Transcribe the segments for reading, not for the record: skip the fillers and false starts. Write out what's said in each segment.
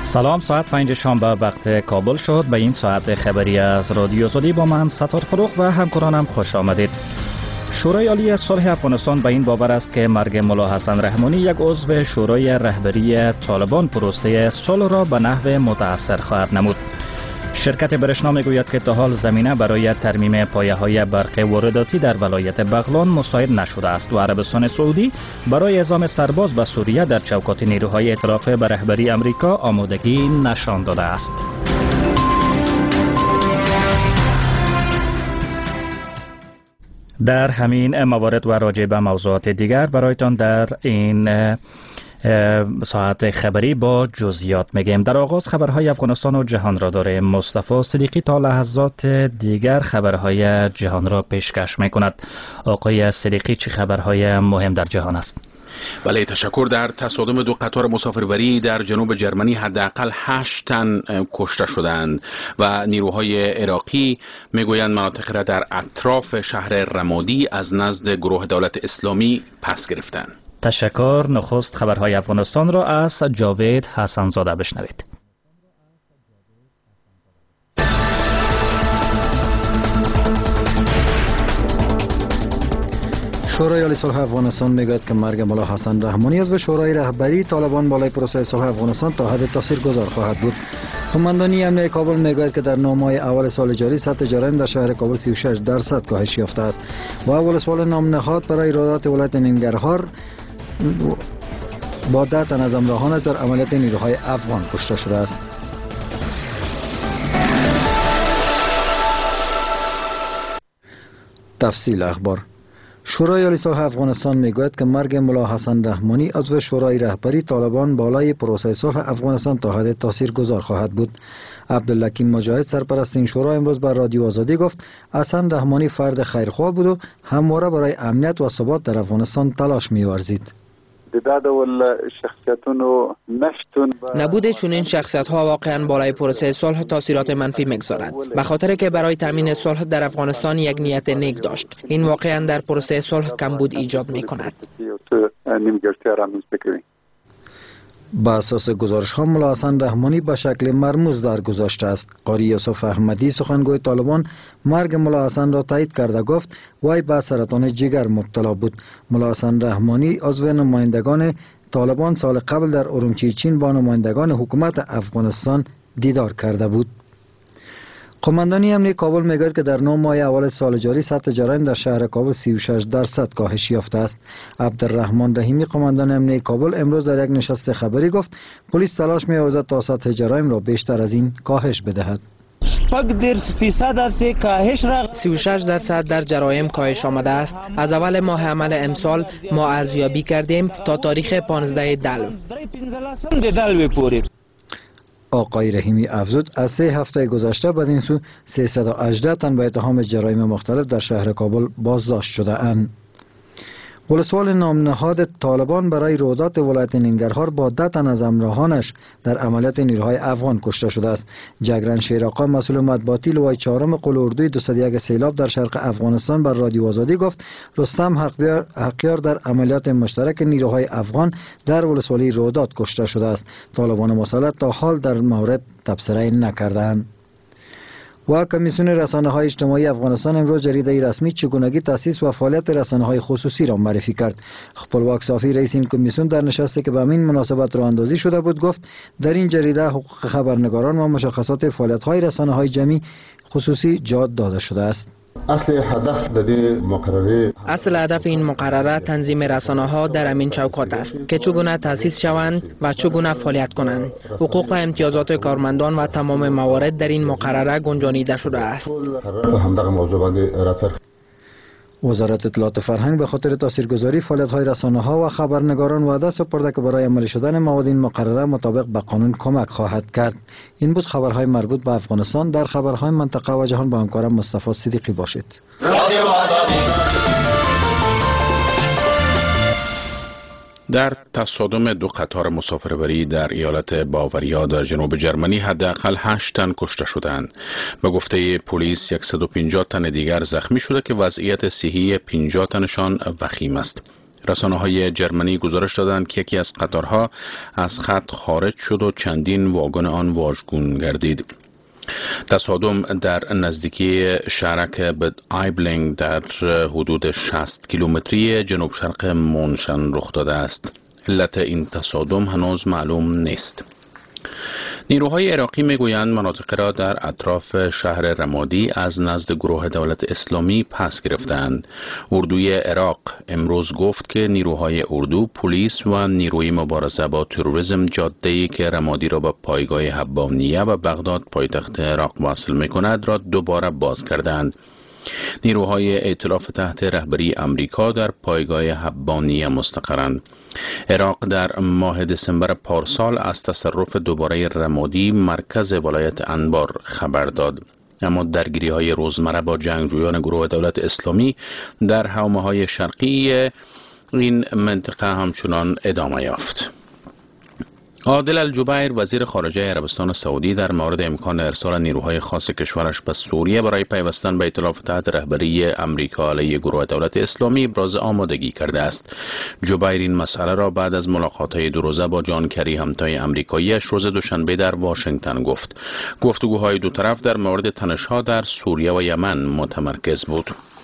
سلام، ساعت 5 شنبه وقت کابل شد. به این ساعت خبری از رادیو آزادی با من ستار فروغ و همکارانم خوش آمدید. شورای عالی صلح افغانستان به این باور است که مرگ ملا حسن رحمانی، یک عضو شورای رهبری طالبان، پروسه صلح را به نحو متأثر خواهد نمود. شرکت برشنا میگوید که تا حال زمینه برای ترمیم پایه‌های برق وارداتی در ولایت بغلان مساعد نشده است و عربستان سعودی برای اعزام سرباز به سوریه در چوکات نیروهای ائتلاف به رهبری امریکا آمادگی نشان داده است. در همین موارد و راجع به موضوعات دیگر برایتان در این ساعت خبری با جزئیات میگیم. در آغاز خبرهای افغانستان و جهان را داریم. مصطفی صدیقی تا لحظات دیگر خبرهای جهان را پیشکش میکند. آقای صدیقی، چه خبرهای مهم در جهان است؟ بله، تشکر. در تصادم دو قطار مسافربری در جنوب جرمنی حداقل 8 تن کشته شدند و نیروهای عراقی میگویند مناطق را در اطراف شهر رمادی از نزد گروه دولت اسلامی پس گرفتند. تشکر. نخست خبرهای افغانستان را از جاوید حسنزاده بشنوید. شورای عالی صلح افغانستان میگوید که مرگ ملا حسن رحمانی عضو شورای رهبری طالبان بالای پروسه صلح افغانستان تا حد تاثیرگذار خواهد بود. قماندانی امنیتی کابل میگوید که در 9 ماه اول سال جاری سطح جرایم در شهر کابل 36% کاهش یافته است و اول سوال نام نهاد برای ایرادات ولایت ننگرهار با 10 تن از همراهانش در عملیات نیروهای افغان کشته شده است. تفصیل اخبار. شورای عالی صلح افغانستان میگوید که مرگ ملا حسن رحمانی عضو شورای رهبری طالبان بالای پروسه صلح افغانستان تا حد تاثیرگذار خواهد بود. عبدالحکیم مجاهد، سرپرست این شورا، امروز بر رادیو آزادی گفت حسن رحمانی فرد خیرخواه بود و همواره برای امنیت و ثبات در افغانستان تلاش می‌ورزید. نبود چنین شخصیت‌ها واقعاً بالای پروسه صلح تاثیرات منفی می‌گذارد، به خاطر که برای تامین صلح در افغانستان یک نیت نیک داشت. این واقعاً در پروسه صلح کمبود ایجاد می‌کند. با اساس گزارش‌ها ملا حسن رحمانی به شکل مرموز درگذشته است. قاری یوسف احمدی، سخنگوی طالبان، مرگ ملا حسن را تایید کرده گفت وی به سرطان جگر مبتلا بود. ملا حسن رحمانی عضو نمایندگان طالبان سال قبل در ارومچی چین با نمایندگان حکومت افغانستان دیدار کرده بود. قماندانی امنیتی کابل میگوید که در 9 ماه اول سال جاری سطح جرایم در شهر کابل 36% کاهش یافته است. عبدالرحمن رحیمی، قماندان امنیتی کابل، امروز در یک نشست خبری گفت پلیس تلاش می‌ورزد تا سطح جرایم را بیشتر از این کاهش بدهد. 36% در جرایم کاهش آمده است. از اول ماه عمل امسال ما ارزیابی کردیم تا تاریخ 15 دلو. آقای رحیمی افزود از 3 هفته گذشته بدین سو 318 تن به اتهام جرایم مختلف در شهر کابل بازداشت شده اند. ولسوال نام نهاد طالبان برای رویداد ولایت ننگرهار با 10 تن از همراهانش در عملیات نیروهای افغان کشته شده است. جگرن شیرآقا، مسئول مطبوعاتی لوای 4 قل اردوی 201 سیلاب در شرق افغانستان، بر رادیو آزادی گفت رستم حقیار در عملیات مشترک نیروهای افغان در ولسوالی رویداد کشته شده است. طالبان مسلط تا حال در مورد تبصره نکردند. و کمیسیون رسانه‌های اجتماعی افغانستان امروز جریده رسمی چگونگی تأسیس و فعالیت رسانه‌های خصوصی را معرفی کرد. خپلواک صافی، رئیس این کمیسیون، در نشستی که به همین مناسبت راه اندازی شده بود گفت در این جریده حقوق خبرنگاران و مشخصات فعالیت‌های رسانه‌های جمعی خصوصی جا داده شده است. اصل هدف این مقرره تنظیم رسانه‌ها در همین چوکات است که چگونه تأسیس شوند و چگونه فعالیت کنند. حقوق و امتیازات کارمندان و تمام موارد در این مقرره گنجانیده شده است. وزارت اطلاعات و فرهنگ به خاطر تاثیرگذاری فعالیت‌های رسانه‌ها و خبرنگاران وعده سپرده که برای عملی شدن مواد این مقرره مطابق به قانون کمک خواهد کرد. این بود خبرهای مربوط به افغانستان. در خبرهای منطقه و جهان با همکارم مصطفی صدیقی باشید. در تصادم دو قطار مسافربری در ایالت باوریا در جنوب جرمنی حداقل 8 تن کشته شدند. به گفته پلیس 150 تن دیگر زخمی شده که وضعیت صحی 50 تنشان وخیم است. رسانه‌های جرمنی گزارش دادند که یکی از قطارها از خط خارج شد و چندین واگن آن واژگون گردید. تصادم در نزدیکی شهرک بد آیبلینگ در حدود 60 کیلومتری جنوب شرق مونشن رخ داده است. علت این تصادم هنوز معلوم نیست. نیروهای عراقی میگویند مناطق را در اطراف شهر رمادی از نزد گروه دولت اسلامی پس گرفتند. اردوی عراق امروز گفت که نیروهای اردو، پلیس و نیروی مبارزه با تروریسم جاده‌ای که رمادی را به پایگاه حبانیه و بغداد پایتخت عراق واصل می‌کند را دوباره باز کردند. نیروهای ائتلاف تحت رهبری امریکا در پایگاه حبانیه مستقرند. عراق در ماه دسامبر پارسال از تصرف دوباره رمادی مرکز ولایت انبار خبر داد، اما درگیری‌های روزمره با جنگجویان گروه دولت اسلامی در حومه‌های شرقی این منطقه همچنان ادامه یافت. عادل الجبیر وزیر خارجه عربستان سعودی در مورد امکان ارسال نیروهای خاص کشورش به سوریه برای پیوستن به ائتلاف تحت رهبری امریکا علیه گروه دولت اسلامی ابراز آمادگی کرده است. جبیر این مسئله را بعد از ملاقات‌های دو روزه با جان کری همتای آمریکایی‌اش روز دوشنبه در واشنگتن گفت. گفتگوهای دو طرف در مورد تنش‌ها در سوریه و یمن متمرکز بود.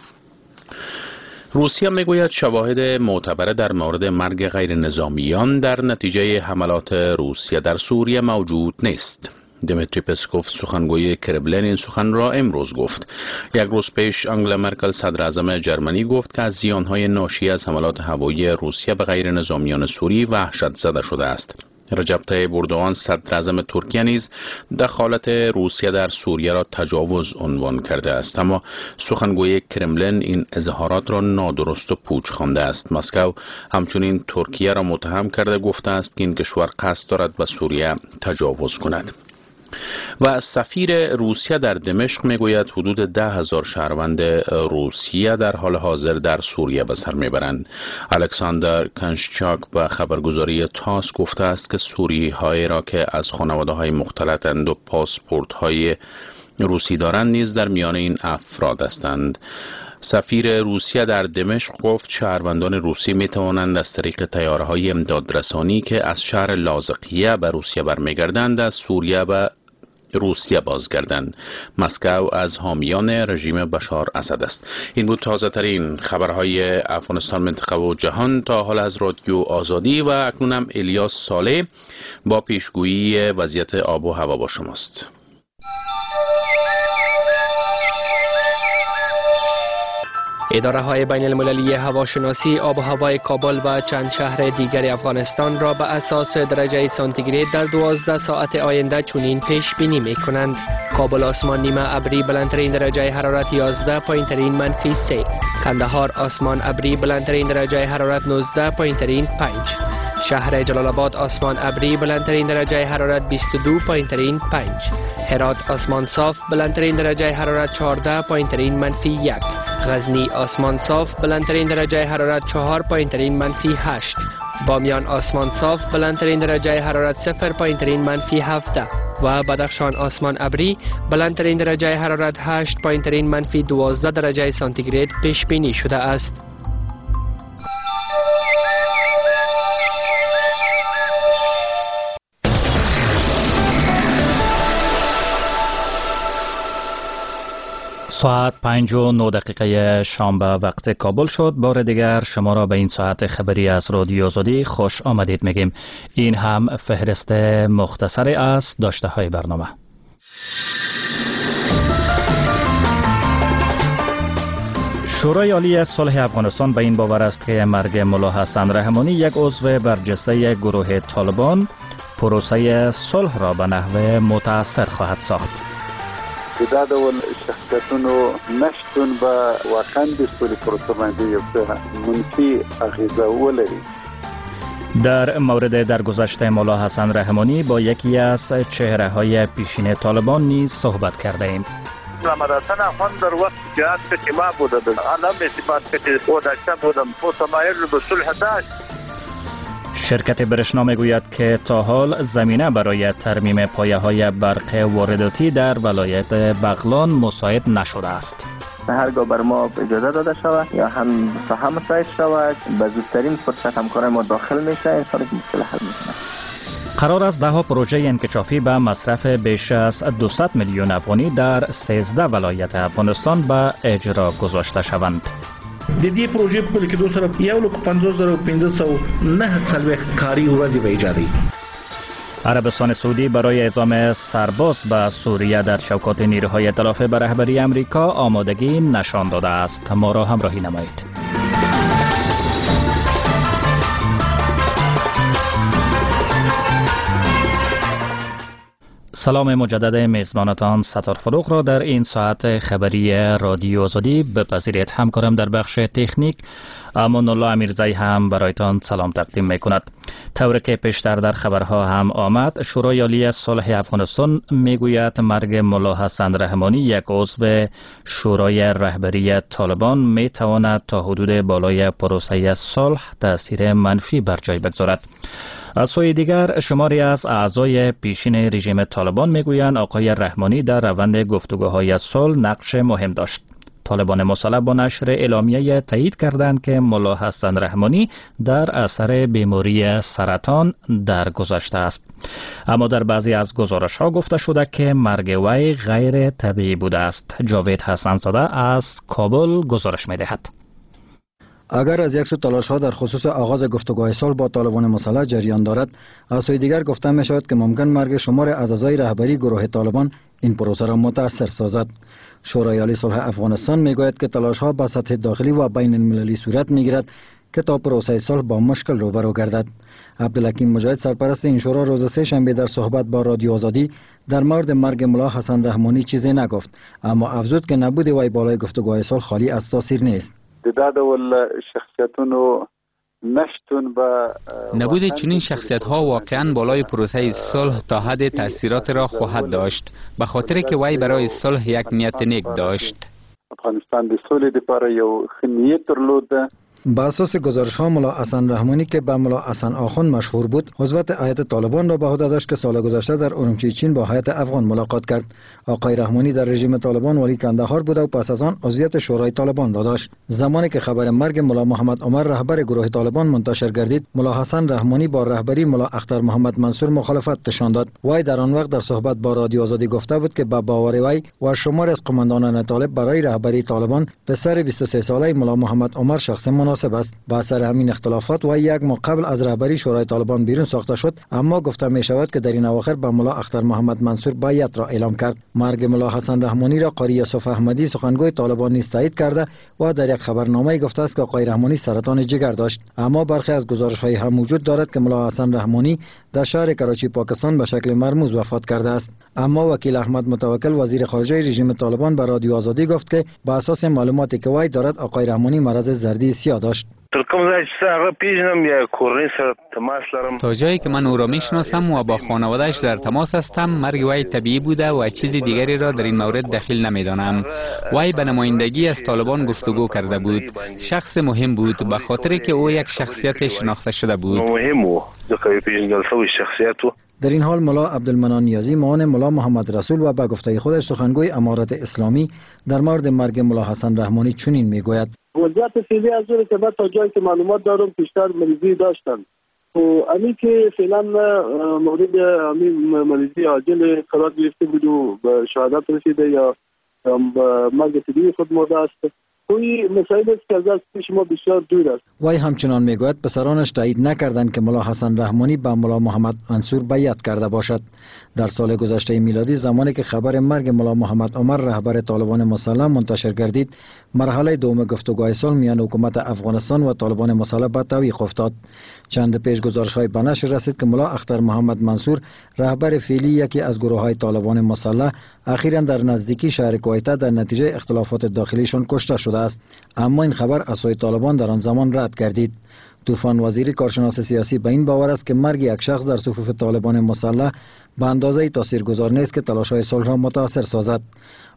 روسیه میگوید شواهد معتبر در مورد مرگ غیر نظامیان در نتیجه حملات روسیه در سوریه موجود نیست. دمیتری پسکوف سخنگوی کرملین این سخن را امروز گفت. یک روز پیش آنگلا مرکل صدر اعظم جرمنی گفت که از زیانهای ناشی از حملات هوایی روسیه به غیر نظامیان سوری وحشت زده شده است. رجب طیب اردوغان صدر اعظم ترکیه نیز دخالت روسیه در سوریه را تجاوز عنوان کرده است، اما سخنگوی کرملین این اظهارات را نادرست و پوچ خوانده است. مسکو همچنین ترکیه را متهم کرده گفته است که این کشور قصد دارد به سوریه تجاوز کند. و سفیر روسیه در دمشق میگوید حدود 10,000 شهروند روسیه در حال حاضر در سوریه به سر میبرند. الکساندر کنشچاک به خبرگزاری تاس گفته است که سوری‌هایی را که از خانواده‌های مختلطند و پاسپورت‌های روسی دارند نیز در میان این افراد هستند. سفیر روسیه در دمشق گفت شهروندان روسی می توانند از طریق طیاره‌های امدادرسانی که از شهر لاذقیه به روسیه برمیگردند از سوریه به روسیه بازگردند. مسکو از حامیان رژیم بشار اسد است. این بود تازه ترین خبرهای افغانستان، منطقه و جهان تا حال از رادیو آزادی و اکنونم الیاس صالح با پیشگویی وضعیت آب و هوا با شماست. اداره های بین المللی هواشناسی آب و هوای کابل و چند شهر دیگر افغانستان را به اساس درجه سانتیگراد در 12 ساعت آینده چنین پیش بینی می کنند. کابل آسمان نیمه ابری بلندترین درجه حرارت 11، پایینترین منفی 3. کندهار آسمان ابری بلندترین درجه حرارت 19، پایینترین 5. شهر جلال آباد آسمان ابری بلندترین درجه حرارت 22، پایینترین 5. هرات آسمان صاف بلندترین درجه حرارت 14، پایینترین منفی 1. غزنی آسمان صاف بلندترین درجه حرارت 4، پایینترین منفی 8. بامیان آسمان صاف بلندترین درجه حرارت 0، پایینترین منفی 17 و بدخشان آسمان ابری بلندترین درجه حرارت 8، پایینترین منفی 12 درجه سانتیگراد پیش بینی شده است. ساعت 5:09 شنبه وقت کابل شد. بار دیگر شما را به این ساعت خبری از رادیو آزادی خوش آمدید میگیم. این هم فهرست مختصری از داشته های برنامه. شورای عالی صلح افغانستان به این باور است که مرگ ملا حسن رحمانی، یک عضو برجسته گروه طالبان، پروسه صلح را به نحو متأثر خواهد ساخت. دا ډول شخصیتونو نشتون به واقعا د سولې پروسه باندې یو څه منفي اغیزه ولري. در مورد درگذشت ملا حسن رحمانی با یکی از چهره‌های پیشین طالبان نیز صحبت کرده ایم. محمد حسن افغان در وقت جهاد که ما بوده الان به صفات که او داشته بودم متمایل به صلح داشت. شرکت برشنا میگوید که تا حال زمینه برای ترمیم پایه‌های برق وارداتی در ولایت بغلان مساعد نشده است. هرگاه بر ما اجازه داده شود یا هم ساحه مساعد شود به زودترین فرصت همکارای ما داخل میشه ان شاءالله که مشکل حل میکنه. قرار است 10 پروژه انکشافی به مصرف بیش از 200 میلیون افغانی در 13 ولایت افغانستان به اجرا گذاشته شوند. د دې پروژې په لیکدو سره 1,50,509 کاری ورځې به ایجادي. عربستان سعودی برای اعزام سرباز به سوریه در شوکات نیروهای ائتلاف به رهبری امریکا آمادگی نشان داده است. ما را همراهی نمایید. سلام مجدد میزبانتان ستار فروغ را در این ساعت خبری رادیو آزادی بپذیرید. همکارم در بخش تکنیک امان الله امیرزایی هم برایتان سلام تقدیم می کند. طوری که پیشتر در خبرها هم آمد، شورای عالی صلح افغانستان می گوید مرگ ملا حسن رحمانی، یک عضو شورای رهبری طالبان، می تواند تا حدود بالای پروسه صلح تاثیر منفی بر جای بگذارد. از سوی دیگر شماری از اعضای پیشین رژیم طالبان میگویند آقای رحمانی در روند گفتگوهای صلح نقش مهم داشت. طالبان مسلح با نشر اعلامیه تایید کردند که ملا حسن رحمانی در اثر بیماری سرطان درگذشته است. اما در بعضی از گزارش‌ها گفته شده که مرگ وی غیر طبیعی بوده است. جاوید حسن زاده از کابل گزارش می‌دهد. اگر از یک سو تلاش ها در خصوص آغاز گفتگوهای صلح با طالبان مسلح جریان دارد، از سوی دیگر گفته می شود که ممکن مرگ شمار از اعضای رهبری گروه طالبان این پروسه را متأثر سازد. شورای عالی صلح افغانستان می گوید که تلاش ها به سطح داخلی و بین المللی صورت می گیرد که تا پروسه صلح با مشکل روبرو گردد. عبدالحکیم مجاهد سرپرست این شورا روز سه شنبه در صحبت با رادیو آزادی در مورد مرگ ملا حسن رحمانی چیزی نگفت، اما افزود که نبود وی بالای گفتگوهای صلح خالی از تاثیر نیست. نبود چنین شخصیت ها واقعا بالای پروسه صلح تا حد تاثیرات را خواهد داشت، به خاطر که وی برای صلح یک نیت نیک داشت. افغانستان د سولې لپاره یو ښه نیت درلود. با اساس گزارش ها ملا حسن رحمانی که به ملا حسن آخوند مشهور بود، عضویت هیئت طالبان را به عهده داشت که سال گذشته در اورمچی چین با هیئت افغان ملاقات کرد. آقای رحمانی در رژیم طالبان والی کندهار بود و پس از آن عضویت شورای طالبان را داشت. زمانی که خبر مرگ ملا محمد عمر رهبر گروه طالبان منتشر گردید، ملا حسن رحمانی با رهبری ملا اختر محمد منصور مخالفت نشان داد. وی در آن وقت در صحبت با رادیو آزادی گفته بود که با باور وی و شمار از قماندانان طالب برای رهبری طالبان پسر 23 ساله ملا محمد عمر شخص مناسب است. با اثر همین اختلافات و یک ماه قبل از رهبری شورای طالبان بیرون ساخته شد، اما گفته می شود که در این اواخر به ملا اختر محمد منصور بیعت را اعلام کرد. مرگ ملا حسن رحمانی را قاری یوسف احمدی سخنگوی طالبان نیز تایید کرده و در یک خبرنامه گفته است که آقای رحمانی سرطان جگر داشت. اما برخی از گزارش‌های هم وجود دارد که ملا حسن رحمانی در شهر کراچی پاکستان به شکل مرموز وفات کرده است. اما وکیل احمد متوکل وزیر خارجه رژیم طالبان به رادیو آزادی گفت که بر اساس معلوماتی که وی دارد آقای رحمانی مرض زردی سیاه داشت. تا جایی که من او را میشناسم و با خانواده‌اش در تماس هستم، مرگ وی طبیعی بوده و چیز دیگری را در این مورد دخیل نمیدانم. وی به نمایندگی از طالبان گفتگو کرده بود. شخص مهم بود به خاطر که او یک شخصیت شناخته شده بود. در این حال ملا عبدالمنان نیازی معاون ملا محمد رسول و به گفته خودش سخنگوی امارت اسلامی در مورد مرگ ملا حسن رحمانی چنین میگوید: وضعیت فعلی از اون که بعد تا جایی که معلومات دارم بیشتر مریضی داشتن و امی که فعلا مورد امی مریضی عاجل قرار گرفته بود و به شهادت رسیده یا مرگ طبیعی خود مرده است. کوئی مسائل است که از دست شما بسیار دور است. وی همچنان میگوید پسرانش تایید نکردند که ملا حسن رحمانی با ملا محمد منصور بیعت کرده باشد. در سال گذشته میلادی زمانی که خبر مرگ ملا محمد عمر رهبر طالبان مسلح منتشر گردید، مرحله دوم گفتگوهای صلح میان حکومت افغانستان و طالبان مسلح به تعویق افتاد. چند پیش گزارش‌های به نشر رسید که ملا اختر محمد منصور رهبر فعلی یکی از گروه‌های طالبان مسلح اخیراً در نزدیکی شهر کویته در نتیجه اختلافات داخلیشان کشته شده است، اما این خبر از سوی طالبان در آن زمان رد گردید. طوفان وزیری کارشناس سیاسی به این باور است که مرگ یک شخص در صفوف طالبان مسلح به اندازه تاثیرگذار نیست که تلاش‌های صلح را متأثر سازد.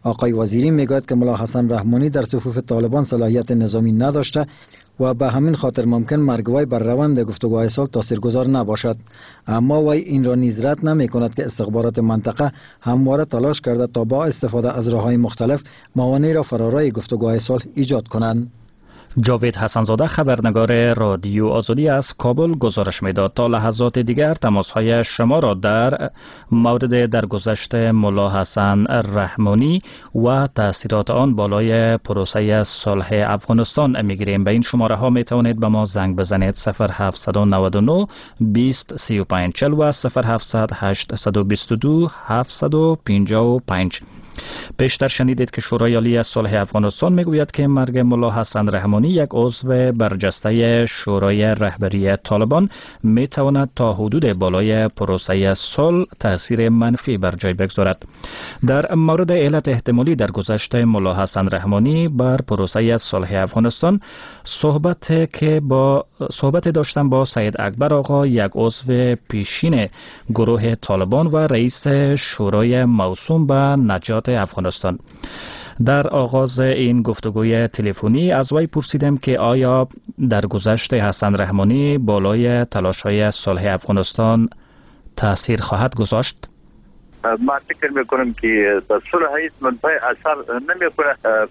آقای وزیری میگوید که ملا حسن رحمانی در صفوف طالبان صلاحیت نظامی نداشته و به همین خاطر ممکن مرگ وی بر روند گفتگوهای صلح تاثیرگذار نباشد. اما وی این را نیز رد نمی کند که استخبارات منطقه همواره تلاش کرده تا با استفاده از راههای مختلف موانع را فرارای گفتگوهای صلح ایجاد کنند. جاوید حسنزاده خبرنگار رادیو آزادی از کابل گزارش میداد. تا لحظات دیگر تماس‌های شما را در مورد درگذشت ملا حسن رحمانی و تاثیرات آن بالای پروسه صلح افغانستان میگیریم. به این شماره ها می توانید به ما زنگ بزنید 0799 20 35 40 و 0700 822 755. پیشتر شنیدید که شورای عالی صلح افغانستان میگوید که مرگ ملا حسن رحمانی یک عضو برجسته شورای رهبری طالبان میتواند تا حدود بالای پروسه صلح تاثیر منفی بر جای بگذارد. در مورد علت احتمالی درگذشت ملا حسن رحمانی بر پروسه صلح افغانستان صحبت داشتم با سید اکبر آقا، یک عضو پیشین گروه طالبان و رئیس شورای موسوم به نجات افغانستان. در آغاز این گفتگوی تلفنی از وی پرسیدم که آیا درگذشت حسن رحمانی بالای تلاش‌های صلح افغانستان تاثیر خواهد گذاشت؟ ما فکر میکنم که صلح هیچ منفی اثر نمیکنه.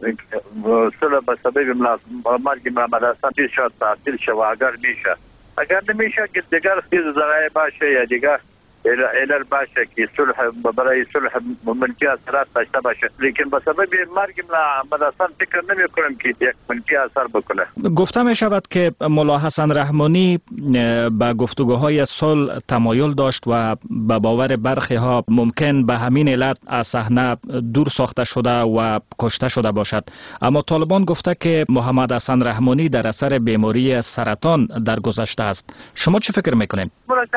صلح به سبب مرگ محمد حسن شاید تعطیل شود. اگر نمیشه که دیگر چیز ذرایع باشه یا دیگر علل باشه که صلح برای صلح منفی اثرات داشته باشه، لیکن به سبب مرگ محمد حسن فکر نمی کنم که یک منفی اثر بکنه. گفته می شود که ملا حسن رحمانی به گفتگوهای صلح تمایل داشت و به باور برخی ها ممکن به همین علت از صحنه دور ساخته شده و کشته شده باشد. اما طالبان گفته که محمد حسن رحمانی در اثر بیماری سرطان درگذشته است. شما چه فکر میکنید؟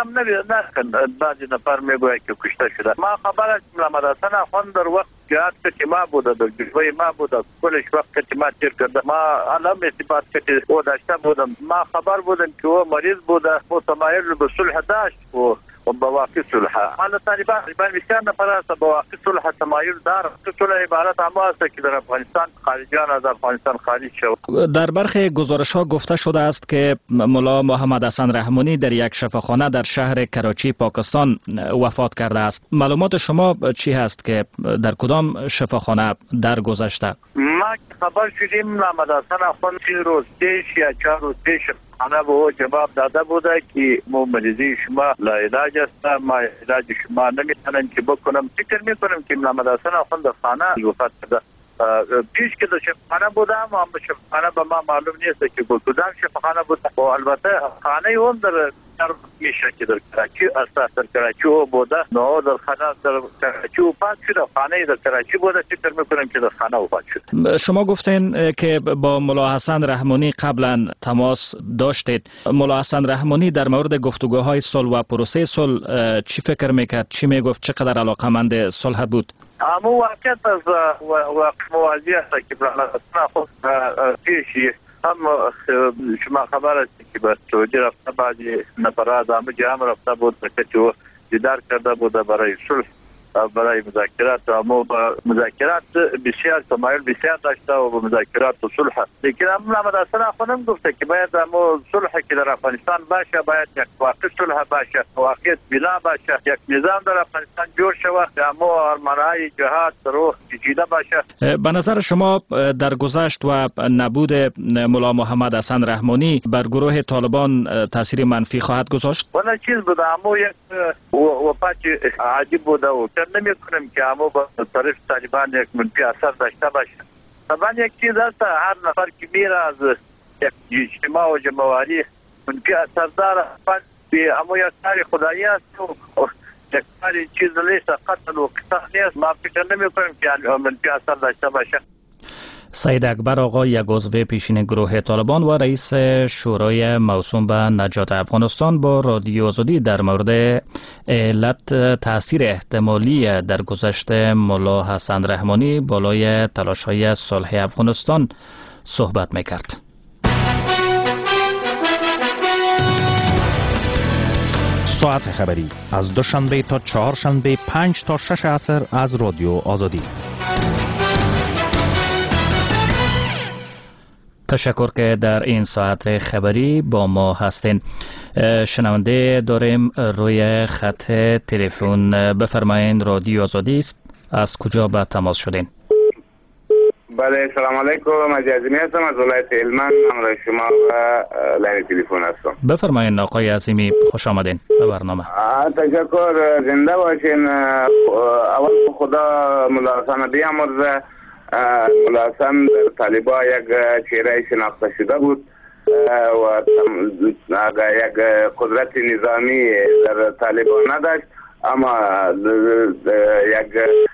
بعضی نفر میگوید که کشته شده. ما خبر از محمد حسن افغان در وقت که ما بوده، در جلوه ما بوده، کلش وقت که ما تیر کرده، ما علم اثبات که او داشته بودم. ما خبر بودم که او مریض بوده، او تمایل به صلح داشت و بواقع صلح. حالا طالبان بسیار نفر است بواقع صلح تمایل دار. صلح عبارت اما است که در افغانستان خارجیان از افغانستان خارج شود. در برخی گزارش ها گفته شده است که ملا محمد حسن رحمانی در یک شفاخانه در شهر کراچی پاکستان وفات کرده است. معلومات شما چی هست که در کدام شفاخانه درگذشته؟ ما خبر شدیم محمد حسن افغان 3 روز پیش یا 4 روز پیش خانه به او جواب داده بوده که مریضی شما لاعلاج است، ما علاج شما نمیتونم که بکنم. فکر میکنم که محمد حسن افغان در خانه وفات کرده. پیش که در شفاخانه بوده، اما شفاخانه به ما معلوم نیست که کدام شفاخانه بوده. و البته خانه اون در میشه که در کراچی است، در کراچی بوده. نو در خانه در کراچی وفات شده، خانه در کراچی بوده. فکر میکنم که در خانه وفات شده. شما گفتین که با ملا حسن رحمانی قبلا تماس داشتید. ملا حسن رحمانی در مورد گفتگوهای صلح و پروسه صلح چی فکر میکرد؟ چی میگفت؟ چقدر علاقمند صلح بود؟ اما واقعیت از موازی است که خود پیشی هم شما خبر است که به سعودی رفته، بعضی نفرات همه جمع رفته بود که او دیدار کرده بود برای صلح، برای مذاکرات. اما مذاکرات بسیار تمایل بسیار داشته و به مذاکرات و صلح. لیکن محمد حسن افغان گفته که باید اما صلح که در افغانستان باشه، باید یک واقع صلح باشه، واقع بنا باشه، یک نظام در افغانستان جور شود، اما آرمانهای جهاد روح پیچیده باشه. به نظر شما در گذشت و نبود ملا محمد حسن رحمانی بر گروه طالبان تاثیر منفی خواهد گذاشت؟ والا چیز بوده، اما یک وفات عجیب بوده و نمی کنم که اما با طرف طالبان یک منفی اثر داشته باشه. طبعا یک چیز هست، هر نفر که میره از یک اجتماع و جمعواری منفی اثر داره، اما یک کار خدایی است و یک کار چیز لیست قتل و قتال نیست. ما فکر نمی کنم که منفی اثر داشته باشه. سید اکبر آقا، یک عضو پیشین گروه طالبان و رئیس شورای موسوم به نجات افغانستان، با رادیو آزادی در مورد علت تاثیر احتمالی در گذشت ملا حسن رحمانی بالای تلاش‌های صلح افغانستان صحبت می‌کرد. ساعت خبری از دوشنبه تا چهارشنبه 5 تا 6 عصر از رادیو آزادی. تشکر که در این ساعت خبری با ما هستین. شنونده داریم روی خط تلفن. بفرمایید، رادیو آزادی است. از کجا به تماس شدین؟ بله، سلام علیکم. عظیمی هستم از ولایت هلمند. همراه شما و لین تلفن هستم. بفرمایید آقای عظیمی، خوش آمدین به برنامه. تشکر، زنده باشین. اول خدا ملا حسن بیامرزه. ملا حسن در طالبان یک چهره شناخته شده بود و یک قدرت نظامی در طالبان نداشت، اما یک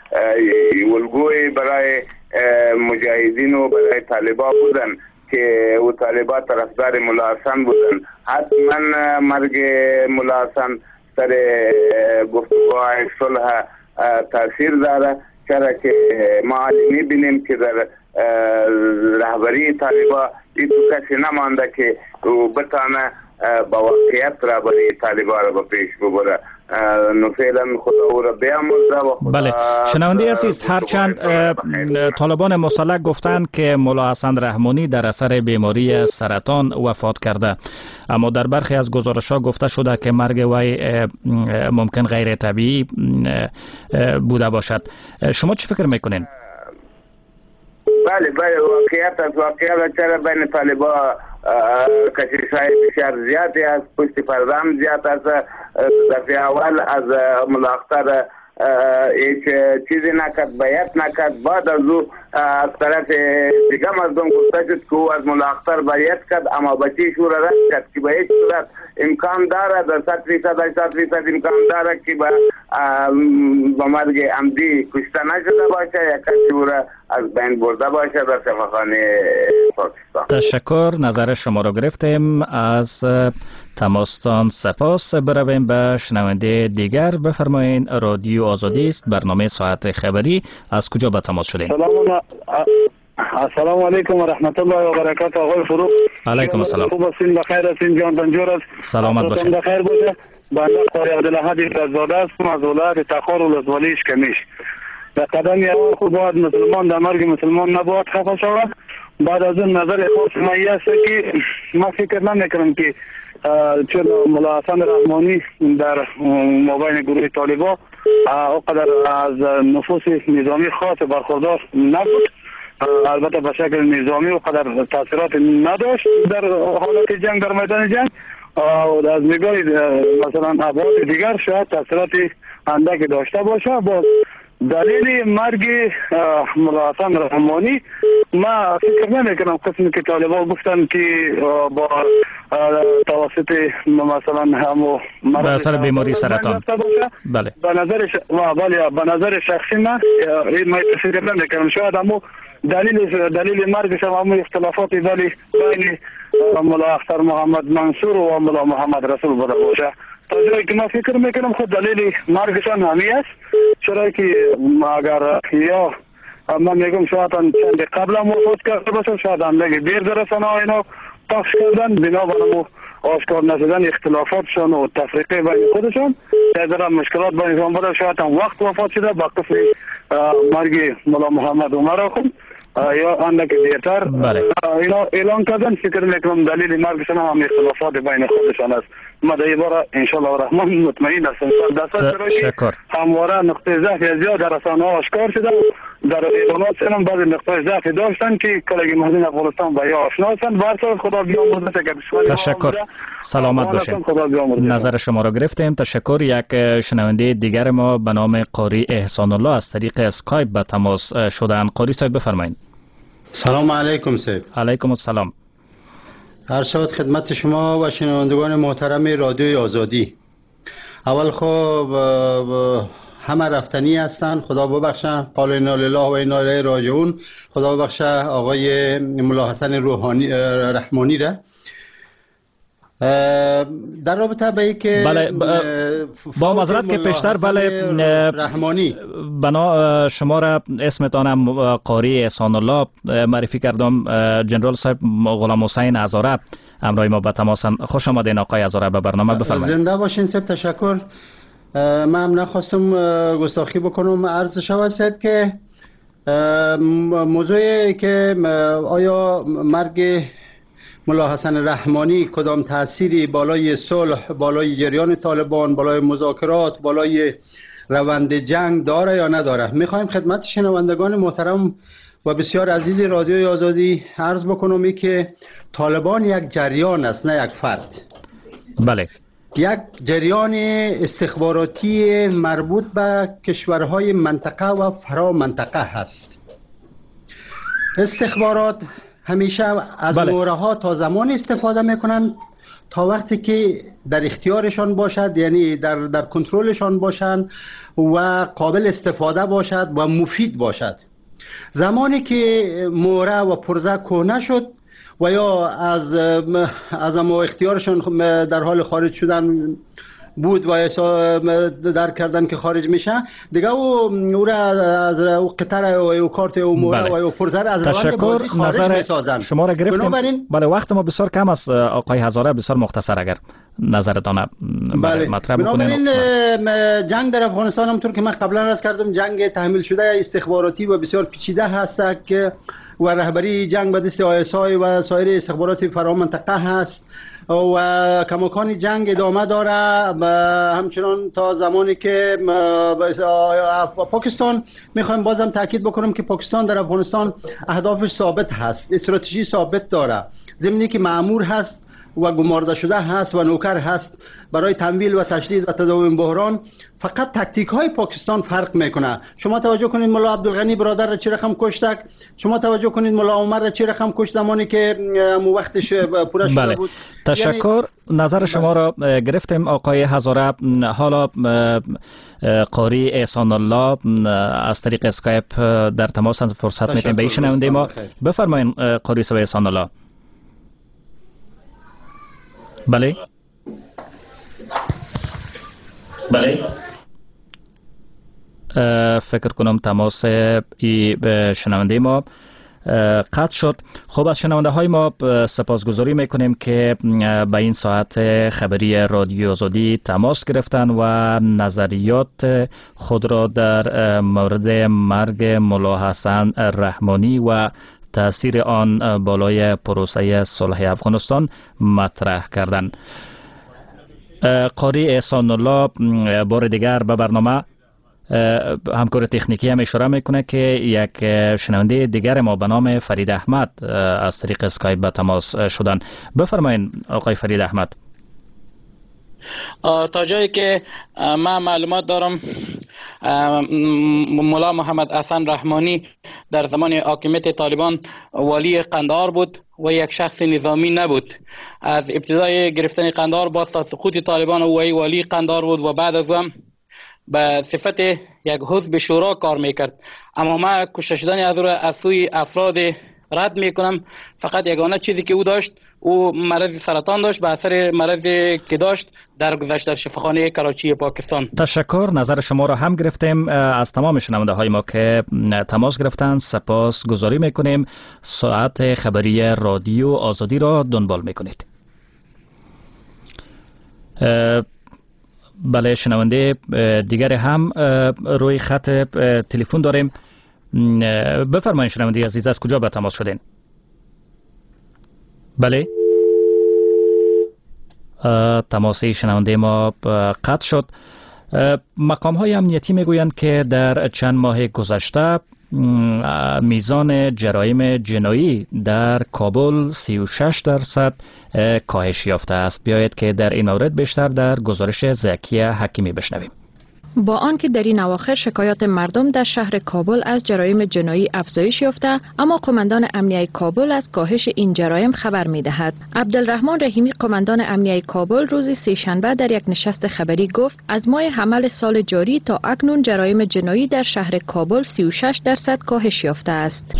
الگوی برای مجاهدین و برای طالبان بودن که او طالبان طرفدار ملا حسن بودن. حتما مرگ ملا حسن سر گفتگوهای صلح تاثیر داره، چرا که ما میبینیم که در رهبری طالبان این کسی نمانده که او بتانه با واقعیت رهبری طالبان را به پیش ببره. فعلا خدا او را بیامرزه. بله، شنونده عزیز، هرچند طالبان مسلح گفتند که ملا حسن رحمانی در اثر بیماری سرطان وفات کرده، اما در برخی از گزارش‌ها گفته شده که مرگ وی ممکن غیر طبیعی بوده باشد. شما چی فکر میکنین؟ بله، واقعیت چرا بین طالبان کشیش‌های بسیار زیادی از پشت پرده هم زیاد است. دفعه اول از ملاقات هیچ چیزی نکرد، بیعت نکرد. بعد از او از طرف دیگه مردم گفته شد که او از ملاقات بیعت کرد، اما بچیش او را رد کرد که به هیچ صورت امکان داره، در 100% امکان داره که با مرگ عمدی کشته نشده باشه یا کسی او را از بین برده باشه در شفاخانه پاکستان. تشکر، نظر شما را گرفتیم. از تماستان سپاس. برویم به شنونده دیگر. بفرمایید، رادیو آزادی است، برنامه ساعت خبری. از کجا به تماس شدین؟ السلام علیکم و رحمت الله و برکاته. آقای فروغ. علیکم السلام. خوب هستین؟ بخیر هستین؟ جان دنجور است. سلامت باشید. بخیر باشه. بنده قاری عبدالاحد رضازاده هستم از ولایت تخار ولسوالی اشکمیش. در قدم اول خود باید مسلمان در مرگ مسلمان نباید خفه شود. بعد از اون نظر خاص من است که ما فکر نمیکنم که چون ملا حسن رحمانی در مابین گروه طالبان اقدر از نفوذ نظامی خاص برخوردار نبود. البته به شکل نظامی و قدر تاثیرات نداشت در حالت جنگ، در میدان جنگ. و از نگاه مثلا ابعاد دیگر شاید تاثیرات اندکی داشته باشه. باز دلیل مرگ ملا حسن رحمانی ما فکر نمیکنم قسمی که طالبان گفتن که با توسط مثلا همو به اثر بیماری سرطان. بله. به نظر شخصی من فکر نمیکنم. شاید همو دلیل مرگش هم اختلافات ولی بین ملا اختر محمد منصور و ملا محمد رسول بوده باشه. تا جایی که ما فکر میکنم خود دلیل مرگشان همی است، چرا که اگر یا من میگم شاید چند قبل هم وفات کرده باشه، شاید هم لگه دیر در رسانه ها اینا پخش کردن، بنابراین آشکار نشدن اختلافاتشان و تفریقه بین خودشان در مشکلات بینشان بوده. شاید هم وقت وفات شده با قسم مرگ ملا محمد عمر آخوند یا اندک دیرتر اینا اعلان کردن. فکر میکنم دلیل مرگشان هم اختلافات بین خودشان است. ما در این باره انشالله الرحمن مطمئن هستم. تشکر. همواره نقطه ضعف زیاد در رسانه ها آشکار شده. در اعلانات هم بعضی نقطه ضعف داشتن که کلگی مهدین افغانستان با یا آشنا هستند. برسال خدا بیامرزه که دشمن تشکر. سلامت باشید. نظر شما را گرفتیم. تشکر. یک شنونده دیگر ما به نام قاری احسان الله از طریق اسکایپ به تماس شدند. قاری صاحب بفرمایید. سلام علیکم صاحب. علیکم السلام. هر شود خدمت شما و شنوندگان محترم رادیوی آزادی. اول خب همه رفتنی هستند، خدا ببخشه. قال انا لله و انا الیه راجعون. خدا ببخشه آقای ملا حسن رحمانی را. در رابطه به این که بله با معذرت که پیشتر بله رحمانی بنا شما را اسمتانم قاری احسان الله معرفی کردم. جنرال صاحب غلام حسین هزاره همراه ما به تماسن. خوش آمدین آقای هزاره به برنامه. بفرمایید. زنده باشین صاحب. تشکر. من هم نخواستم گستاخی بکنم. عرض شود صاحب که موضوعی که آیا مرگ ملا حسن رحمانی کدام تأثیری بالای صلح، بالای جریان طالبان، بالای مذاکرات، بالای روند جنگ داره یا نداره؟ میخوایم خدمت شنوندگان محترم و بسیار عزیز رادیوی آزادی عرض بکنم که طالبان یک جریان است، نه یک فرد. بله. یک جریان استخباراتی مربوط به کشورهای منطقه و فرا منطقه هست. استخبارات همیشه از موره ها تا زمان استفاده میکنن تا وقتی که در اختیارشان باشد، یعنی در کنترلشان باشند و قابل استفاده باشد و مفید باشد. زمانی که موره و پرزه کهنه شد و یا از اما اختیارشان در حال خارج شدن بود و درک کردن که خارج میشه دیگه، او را از قطر و کارت و موره و پرزه از روند بازی خارج میسازن. شما را گرفتیم. بله، وقت ما بسیار کم است آقای هزاره، بسیار مختصر اگر نظرتان مطرح بکنید. بنابراین جنگ در افغانستان همونطور که من قبلا عرض کردم جنگ تحمیل شده استخباراتی و بسیار پیچیده هست که و رهبری جنگ به دست آیسای و سایر استخبارات فرامنطقه هست و کماکان جنگ ادامه داره و همچنان تا زمانی که پاکستان، میخوایم بازم تاکید بکنم که پاکستان در افغانستان اهدافش ثابت هست، استراتژی ثابت داره، ضمنی که مأمور هست و گمارده شده هست و نوکر هست برای تمویل و تشدید و تداوم بحران. فقط تاکتیک های پاکستان فرق میکنه. شما توجه کنید ملا عبدالغنی برادر را چه رقم کشتک، شما توجه کنید ملا عمر را چه رقم کشت زمانی که وقتش پوره شده بود. تشکر. نظر شما را گرفتیم آقای هزاره. حالا قاری احسان الله از طریق اسکایپ در تماس فرصت میتیم به شنونده ما. بفرمایید قاری صاحب احسان الله. بله فکر کنم تماس شنونده ما قطع شد. خب از شنونده های ما سپاسگزاری میکنیم که به این ساعت خبری رادیو آزادی تماس گرفتن و نظریات خود را در مورد مرگ ملا حسن رحمانی و تأثیر آن بالای پروسه صلح افغانستان مطرح کردند. قاری احسان الله بار دیگر به برنامه همکار تکنیکی هم اشاره میکنه که یک شنونده دیگر ما به نام فرید احمد از طریق اسکایپ به تماس شدن. بفرمایید آقای فرید احمد. تا جایی که من معلومات دارم مولا محمد حسن رحمانی در زمان حاکمیت طالبان والی قندهار بود و یک شخص نظامی نبود. از ابتدای گرفتن قندهار با سقوط طالبان او والی قندهار بود و بعد از هم به صفت یک حزب شورا کار میکرد. اما من کشته شدن از او از سوی افراد رد میکنم. فقط یگانه چیزی که او داشت، او مرض سرطان داشت، به اثر مرضی که داشت درگذشت در شفاخانه کراچی پاکستان. تشکر. نظر شما را هم گرفتیم. از تمام شنونده های ما که تماس گرفتن سپاس گزاری میکنیم. ساعت خبری رادیو آزادی را دنبال میکنید. بله، شنونده دیگر هم روی خط تلفن داریم. بفرمایید شنونده عزیز، از کجا به تماس شدین؟ بله، تماس شنونده ما قطع شد. مقام های امنیتی میگویند که در چند ماه گذشته میزان جرایم جنایی در کابل 36% کاهش یافته است. بیایید که در این مورد بیشتر در گزارش زکیه حکیمی بشنویم. با آنکه در این اواخر شکایات مردم در شهر کابل از جرایم جنایی افزایش یافته، اما قماندان امنیه کابل از کاهش این جرایم خبر می‌دهد. عبدالرحمن رحیمی قماندان امنیه کابل روز سه‌شنبه در یک نشست خبری گفت از ماه حمل سال جاری تا اکنون جرایم جنایی در شهر کابل 36% کاهش یافته است.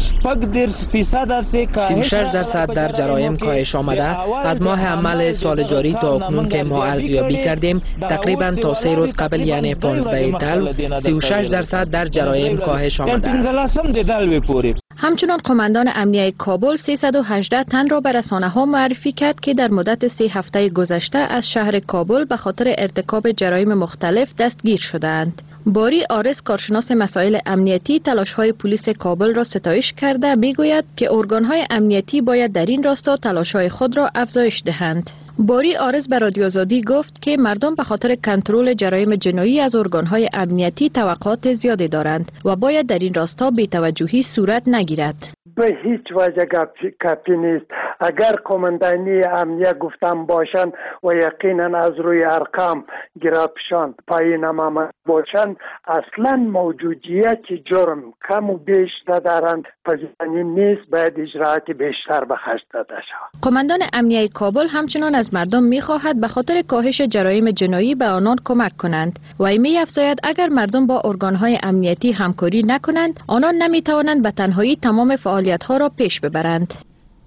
36% در جرایم کاهش آمده. از ماه حمل سال جاری تا اکنون که ما ارزیابی کردیم تقریبا تا 3 روز قبل یعنی 15 از دهه تلو 36% در جرایم کاهش آمده است. همچنان قماندان امنیه کابل 318 تن را به رسانه‌ها معرفی کرد که در مدت 3 هفته گذشته از شهر کابل به خاطر ارتکاب جرایم مختلف دستگیر شدند. باری آرس کارشناس مسائل امنیتی تلاش‌های پلیس کابل را ستایش کرده میگوید که ارگان‌های امنیتی باید در این راستا تلاش‌های خود را افزایش دهند. باری آرز به رادیو آزادی گفت که مردم به خاطر کنترل جرایم جنایی از ارگان‌های امنیتی توقعات زیادی دارند و باید در این راستا بی‌توجهی صورت نگیرد. به هیچ وجه کافی نیست. اگر قماندانی امنیت گفتن باشند و یقینا از روی ارقام گرافشان پایین آمده باشند، اصلا موجودیت جرم کم و بیش دارند، پذیرانی نیست. باید اجراعات بیشتر به خرج داده شود. قماندان امنیه کابل همچنان از مردم می‌خواهد به خاطر کاهش جرایم جنایی به آنان کمک کنند و می‌افزاید اگر مردم با ارگان‌های امنیتی همکاری نکنند، آنان نمی‌توانند به تنهایی تمام فعالیت‌ها را پیش ببرند.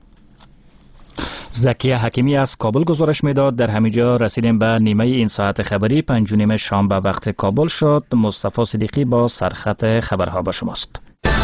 زکیه حکیمی از کابل گزارش میداد. در همینجا رسیدیم به نیمه این ساعت خبری. 5:30 شام به وقت کابل شد. مصطفی صدیقی با سرخط خبرها با شماست.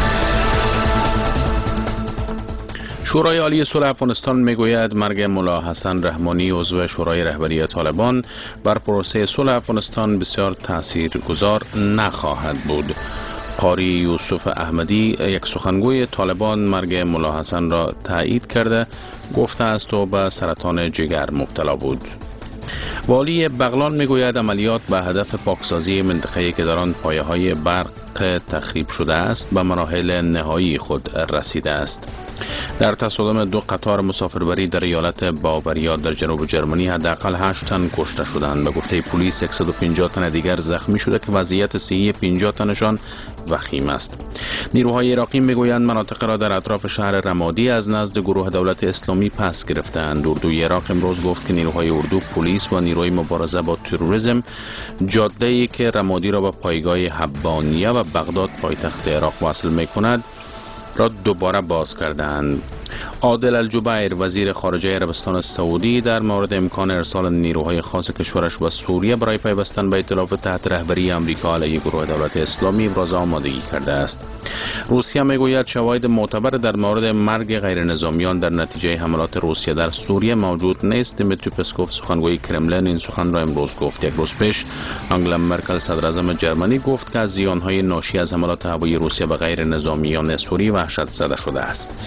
شورای عالی صلح افغانستان میگوید مرگ ملا حسن رحمانی عضو شورای رهبری طالبان بر پروسه صلح افغانستان بسیار تاثیرگذار نخواهد بود. قاری یوسف احمدی، یک سخنگوی طالبان، مرگ ملا حسن را تایید کرده، گفته است و به سرطان جگر مبتلا بود. والی بغلان میگوید عملیات به هدف پاکسازی منطقه‌ای که در آن پایه‌های برق تخریب شده است به مراحل نهایی خود رسیده است. در تصادم 2 قطار مسافربری در ایالت باوریا در جنوب جرمنی حداقل 8 تن کشته شدند. به گفته پلیس 150 تن دیگر زخمی شده که وضعیت صحی 50 تنشان وخیم است. نیروهای عراقی میگویند مناطق را در اطراف شهر رمادی از نزد گروه دولت اسلامی پس گرفتند. اردوی عراق امروز گفت که نیروهای اردو، پلیس و نیروی مبارزه با تروریسم جاده‌ای که رمادی را به پایگاه حبانیه و بغداد پایتخت عراق وصل می‌کند را دوباره باز کردند. عادل الجبیر وزیر خارجه عربستان سعودی در مورد امکان ارسال نیروهای خاص کشورش به سوریه برای پیوستن به ائتلاف تحت رهبری آمریکا علیه گروه دولت اسلامی ابراز آمادگی کرده است. روسیه میگوید شواهد معتبر در مورد مرگ غیر نظامیان در نتیجه حملات روسیه در سوریه موجود نیست. دیمیتری پسکوف سخنگوی کرملین این سخن را امروز گفت. یک روز پیش آنگلا مرکل صدر اعظم جرمنی گفت که از زیانهای ناشی از حملات هوایی روسیه به غیر نظامیان سوری وحشت زده شده است.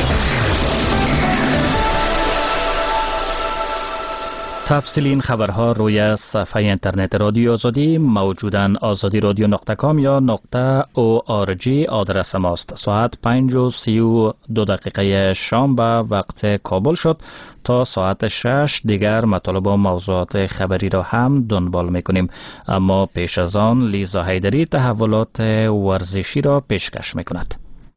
تفصیل این خبرها روی صفحه اینترنت رادیو آزادی موجودن. azadi.radio.com یا .org آدرس ماست. ساعت 5:32 شام به وقت کابل شد. تا ساعت 6 دیگر مطالب و موضوعات خبری را هم دنبال میکنیم، اما پیش از آن لیزا حیدری تحولات ورزشی را پیشکش میکند.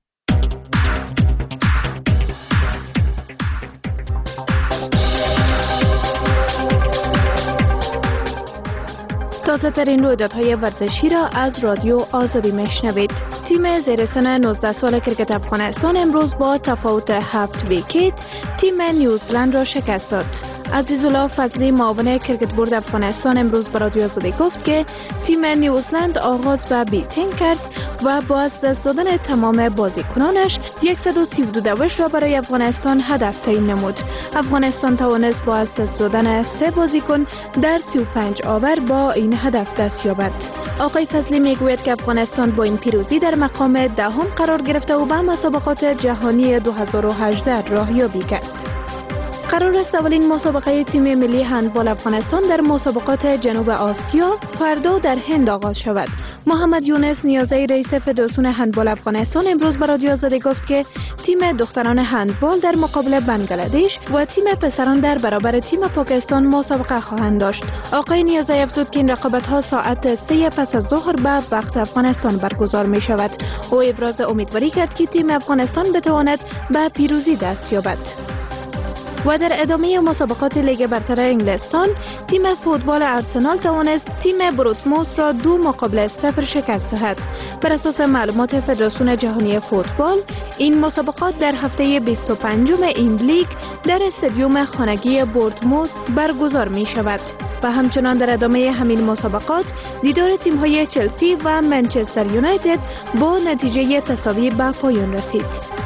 تازه ترین رویدادهای ورزشی را از رادیو آزادی میشنوید. تیم زیر سن 19 سال کرکت افغانستان امروز با تفاوت 7 ویکت تیم نیوزلند را شکست داد. عزیزالله فضلی معاون کرکت بورد افغانستان امروز به رادیو آزادی گفت که تیم نیوزلند آغاز به بیتینگ کرد و با از دست دادن تمام بازیکنانش 132 دوش را برای افغانستان هدف تعیین نمود. افغانستان توانست با از دست دادن 3 بازیکن در 35 آور با این هدف دست یابد. آقای فضلی میگوید که افغانستان با این پیروزی در مقام دهم قرار گرفته و به مسابقات جهانی 2018 راهیابی کرد. قرار است اولین مسابقه تیم ملی هندبال افغانستان در مسابقات جنوب آسیا فردا در هند آغاز شود. محمد یونس نیازی رئیس فدراسیون هندبال افغانستان امروز به رادیو آزادی گفت که تیم دختران هندبال در مقابل بنگلادش و تیم پسران در برابر تیم پاکستان مسابقه خواهند داشت. آقای نیازی افزود که این رقابت‌ها ساعت 3 پس از ظهر به وقت افغانستان برگزار می شود. او ابراز امیدواری کرد که تیم افغانستان بتواند به پیروزی دست یابد. و در ادامه مسابقات لیگ برتر انگلستان تیم فوتبال آرسنال توانست تیم بروتموس را 2-0 شکست دهد. بر اساس معلومات فدراسیون جهانی فوتبال این مسابقات در هفته 25 این لیگ در استادیوم خانگی بورتموس برگزار می شود و همچنان در ادامه همین مسابقات دیدار تیم‌های چلسی و منچستر یونایتد با نتیجه تساوی به پایان رسید.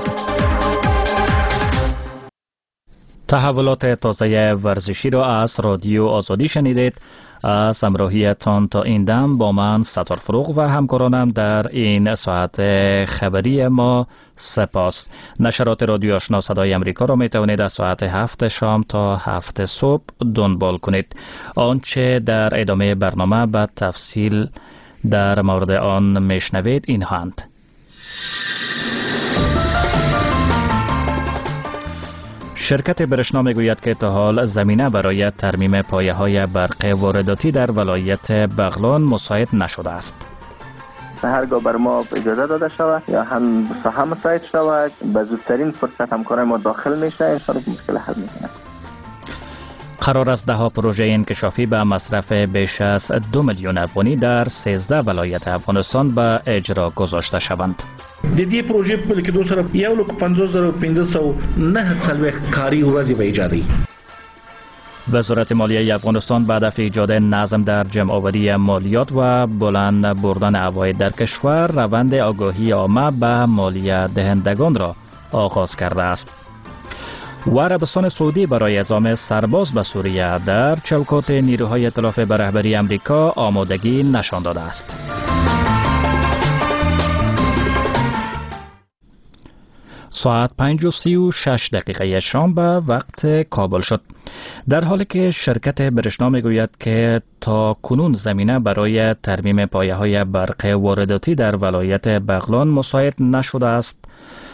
تحولات تازه ورزشی را از رادیو آزادی شنیدید. از همراهیتان تا این دم با من ستار فروغ و همکارانم در این ساعت خبری ما سپاس. نشرات رادیو آشنا صدای امریکا را می توانید از ساعت 7 شام تا 7 صبح دنبال کنید. آنچه در ادامه برنامه به تفصیل در مورد آن میشنوید اینهاند. شرکت برشنا میگوید که تا حال زمینه برای ترمیم پایه‌های برق وارداتی در ولایت بغلان مساعد نشده است. هرگاه بر ما اجازه داده شود یا هم ساحه مساعد شود به زودترین فرصت همکارای ما داخل میشه، ان شاءالله مشکل حل میشه. قرار است 10 پروژه انکشافی به مصرف بیش از 2 میلیون افغانی در 13 ولایت افغانستان به اجرا گذاشته شوند. د دې پروژې په لیکدو سره 1,50,509 کاری ورځې به ایجادي. وزارت مالیه افغانستان به هدف ایجاد نظم در جمع‌آوری مالیات و بلند بردن عواید در کشور روند آگاهی عامه به مالیه دهندگان را آغاز کرده است. و عربستان سعودی برای اعزام سرباز به سوریه در چوکات نیروهای ائتلاف به رهبری امریکا آمادگی نشان داده است. ساعت 5:36 شام به وقت کابل شد. در حالی که شرکت برشنا میگوید که تا کنون زمینه برای ترمیم پایه‌های برق وارداتی در ولایت بغلان مساعد نشده است،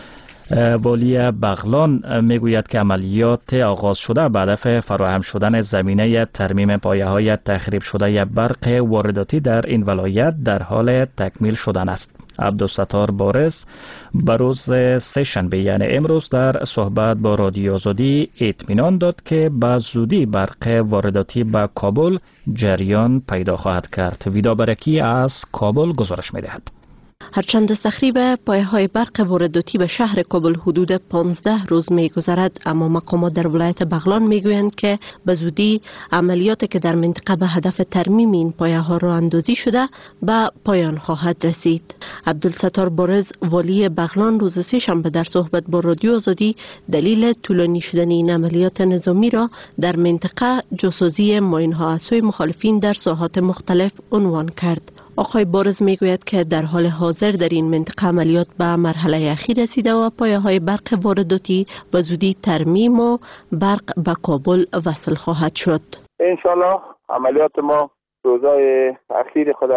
والی بغلان میگوید که عملیات آغاز شده به هدف فراهم شدن زمینه ترمیم پایه‌های تخریب شده برق وارداتی در این ولایت در حال تکمیل شدن است. عبدالستار بارز به روز سه‌شنبه یعنی امروز در صحبت با رادیو آزادی اطمینان داد که به زودی برق وارداتی به کابل جریان پیدا خواهد کرد. ویدا برکی از کابل گزارش می‌دهد. هرچند از تخریب پایه‌های برق وارداتی به شهر کابل حدود 15 روز می‌گذرد، اما مقامات در ولایت بغلان می‌گویند که به زودی عملیاتی که در منطقه به هدف ترمیم این پایه‌ها راه اندازی شده به پایان خواهد رسید. عبدالستار بارز والی بغلان روز سه‌شنبه در صحبت با رادیو آزادی دلیل طولانی شدن این عملیات نظامی را در منطقه جاسوسی ماین‌ها از سوی مخالفین در ساحات مختلف عنوان کرد. آقای بارز میگوید که در حال حاضر در این منطقه عملیات به مرحله اخیر رسیده و پایه‌های برق وارداتی به زودی ترمیم و برق به کابل وصل خواهد شد. انشالله عملیات ما روزای اخیر خود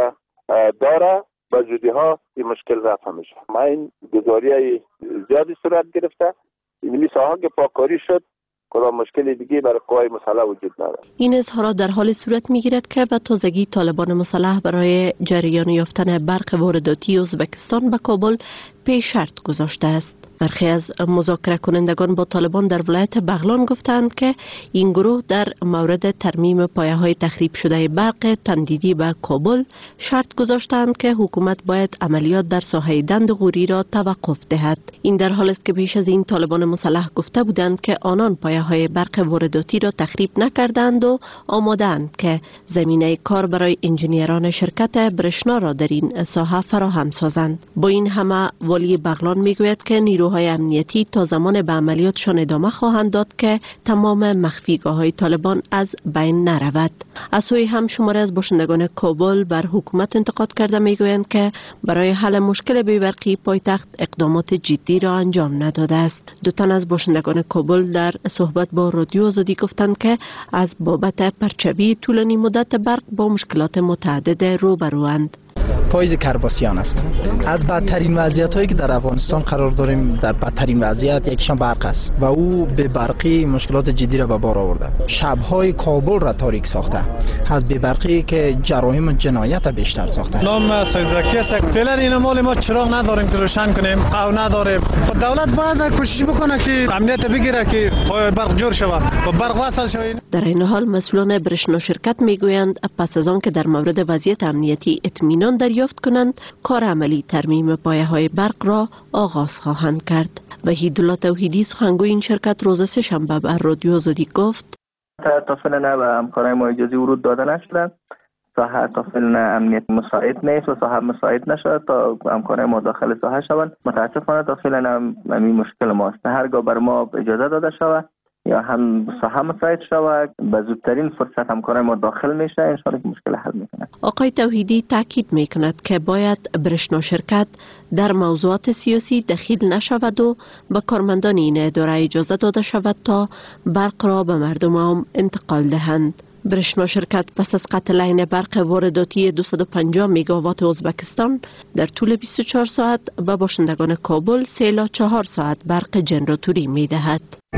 داره، به زودی ها این مشکل رفع میشه. ما این گزاری زیادی صورت گرفته، این ساحه که پاککاری شد، کدام مشکلی دیگه برای قوای مسلح وجود ندارد. این اظهارات در حال صورت میگیرد که به تازگی طالبان مسلح برای جریان یافتن برق وارداتی ازبکستان به کابل پیش شرط گذاشته است. برخی از مذاکره کنندگان با طالبان در ولایت بغلان گفتند که این گروه در مورد ترمیم پایه‌های تخریب شده برق تمدیدی به کابل شرط گذاشتند که حکومت باید عملیات در ساحه دند غوری را توقف دهد. این در حالی است که پیش از این طالبان مسلح گفته بودند که آنان پایه‌های برق وارداتی را تخریب نکردند و آماده‌اند که زمینه کار برای انجینیران شرکت برشنا را در این ساحه فراهم سازند. با این همه والی بغلان میگوید که نیروهای امنیتی تا زمان به عملیاتشان ادامه خواهند داد که تمام مخفیگاه‌های طالبان از بین نرود. از سوی هم شماری از باشندگان کابل بر حکومت انتقاد کرده میگویند که برای حل مشکل بی‌برقی پایتخت اقدامات جدی را انجام نداده است. دو تن از باشندگان کابل در صحبت با رادیو آزادی گفتند که از بابت پرچوی طولانی مدت برق با مشکلات متعدد روبروند. پاییز کرباسیان است. از بدترین وضعیت هایی که در افغانستان قرار داریم، در بدترین وضعیت یکیشان برق است و او به برقی مشکلات جدی را به بار آورده. شبهای کابل را تاریک ساخته، از بی برقی که جرایم و جنایت بیشتر ساخته. نام سایزاکی است. فعلا این مال ما چراغ نداریم که روشن کنیم، او نداریم. دولت باید کوشش بکنه که امنیت بگیره که برق جور شود و برق وصل شود. در این حال مسئولان برشنا شرکت میگویند پس از آن که در مورد وضعیت امنیتی اطمینان دریافت کنند، کار عملی ترمیم پایه‌های برق را آغاز خواهند کرد. وحیدالله توحیدی سخنگوی این شرکت روز سه‌شنبه به رادیو آزادی گفت: تا فعلا به همکارای ما اجازه ورود داده نشده. ساحه تا فعلا امنیت مساعد نیست و ساحه مساعد نشد تا همکارای ما داخل ساحه شوند. متاسفانه تا فعلا همین مشکل ماست. هرگاه بر ما اجازه داده شود یا هم ساحه مساعد شود، به زودترین فرصت همکارای ما داخل میشه، ان شاءالله مشکل حل میکنه. آقای توحیدی تاکید میکند که باید برشنا شرکت در موضوعات سیاسی دخیل نشود و به کارمندان این اداره اجازه داده شود تا برق را به مردم عام انتقال دهند. برشنا شرکت پس از قطع لاین برق وارداتی 250 مگاوات ازبکستان در طول 24 ساعت به باشندگان کابل 3 الی 4 ساعت برق جنراتوری میدهد.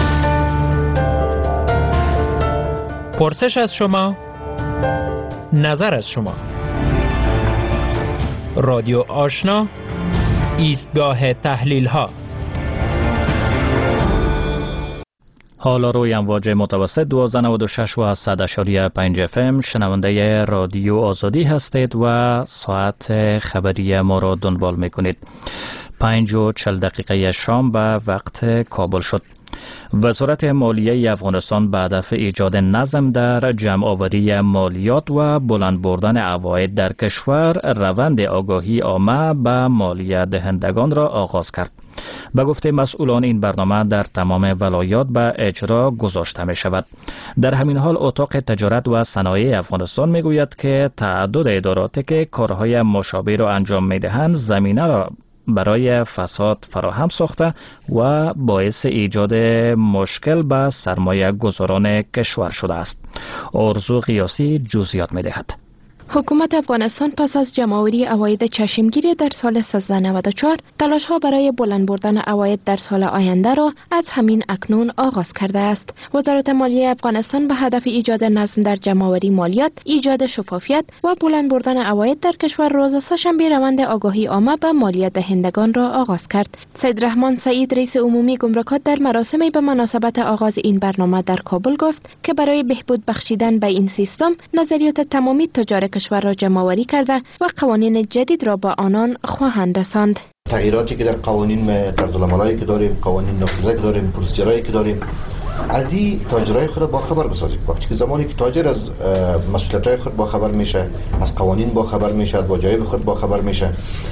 پرسش از شما، نظر از شما. رادیو آشنا، ایستگاه تحلیل ها. حالا روی امواج متوسط 1296 و 100.5 FM شنونده رادیو آزادی هستید و ساعت خبری ما را دنبال میکنید. 5:40 شام به وقت کابل شد. وزارت مالیه افغانستان به هدف ایجاد نظم در جمع‌آوری مالیات و بلند بردن عواید در کشور، روند آگاهی عامه به مالیه دهندگان را آغاز کرد. به گفته مسئولان این برنامه در تمام ولایات به اجرا گذاشته می شود. در همین حال اتاق تجارت و صنایع افغانستان می گوید که تعدد اداراتی که کارهای مشابه را انجام می دهند زمینه را برای فساد فراهم ساخته و باعث ایجاد مشکل به سرمایه گذاران کشور شده است. آرزو قیاسی جزئیات می دهد. حکومت افغانستان پس از جمع‌آوری عواید چشمگیری در سال 1394 تلاش‌ها برای بلند بردن عواید در سال آینده را از همین اکنون آغاز کرده است. وزارت مالیه افغانستان به هدف ایجاد نظم در جمع‌آوری مالیات، ایجاد شفافیت و بلند بردن عواید در کشور روز سه‌شنبه روند آگاهی عامه به مالیه دهندگان را آغاز کرد. سید رحمان سعید رئیس عمومی گمرکات در مراسمی به مناسبت آغاز این برنامه در کابل گفت که برای بهبود بخشیدن به این سیستم نظریات تمامی تجار کشور را جمع‌آوری کرده و قوانین جدید را به آنان خواهند رساند. تغییراتی که در قوانین طرزالعملایی که داریم، قوانین نافذه که داریم، پروسیجرایی که داریم، از این تاجرای خود با خبر بسازیم. وقتی که زمانی که تاجر از مسئولیت‌های خود با خبر میشه، از قوانین با خبر میشه، از واجایب خود با خبر میشه،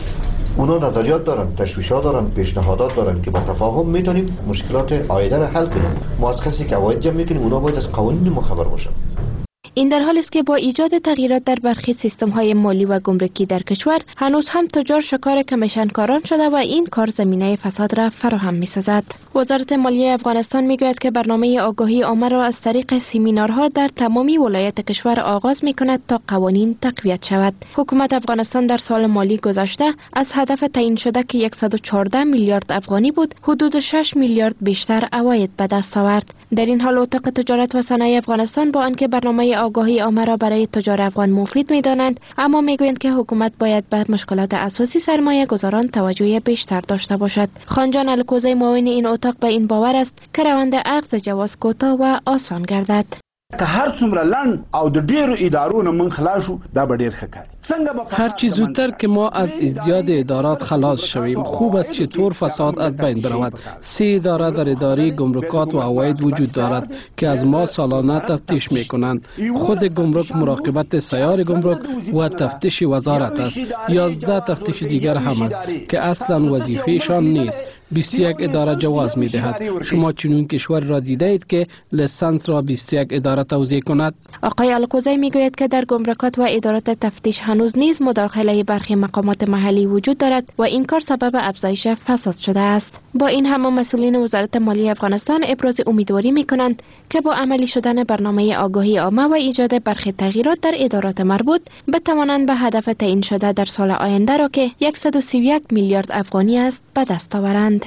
اونا نظریات دارن، تشویشات دارن، پیشنهادات دارن که با تفاهم میتونیم مشکلات عایده را حل کنیم. ما از کسی که عواید جمع میکنیم، اونا باید از قوانین ما خبر باشن. این در حالی است که با ایجاد تغییرات در برخی سیستم‌های مالی و گمرکی در کشور، هنوز هم تجار شکار کمیشنکاران شده و این کار زمینه فساد را فراهم می‌سازد. وزارت مالیه افغانستان می‌گوید که برنامه آگاهی عامه را از طریق سمینارها در تمامی ولایات کشور آغاز می‌کند تا قوانین تقویت شود. حکومت افغانستان در سال مالی گذشته از هدف تعیین شده که 114 میلیارد افغانی بود، حدود 6 میلیارد بیشتر عواید به دست آورد. در این حال اتاق تجارت و صنایع افغانستان با آنکه برنامه آگاهی عامه را برای تجار افغان مفید می‌دانند، اما می‌گویند که حکومت باید به مشکلات اساسی سرمایه گذاران توجه بیشتر داشته باشد. خانجان الکوزی معاون این اتاق به این باور است که روند اخذ جواز کوتاه و آسان گردد. که هر څومره لند او د ډیرو ادارو نه من خلاص شو دا به ډیر ښه کار. هر چی زودتر که ما از ازدیاد ادارات خلاص شویم، خوب است چطور فساد از بین برود. 3 اداره در اداره گمرکات و عواید وجود دارد که از ما سالانه تفتیش می کنند. خود گمرک مراقبت سیار گمرک و تفتیش وزارت است. 11 تفتیش دیگر هم است که اصلا وظیفهشان نیست. 21 اداره جواز می دهد. شما چنین کشور را دیده اید که لیسانس را 21 اداره توزیع کند؟ آقای الکوزی می گوید که در گمرکات و ادارات تفتیش هنوز نیز مداخله برخی مقامات محلی وجود دارد و این کار سبب افزایش فساد شده است. با این همه مسئولین وزارت مالیه افغانستان ابراز امیدواری می‌کنند که با عملی شدن برنامه آگاهی عامه و ایجاد برخی تغییرات در ادارات مربوط بتوانند به هدف تعیین شده در سال آینده را که 131 میلیارد افغانی است به دست آورند.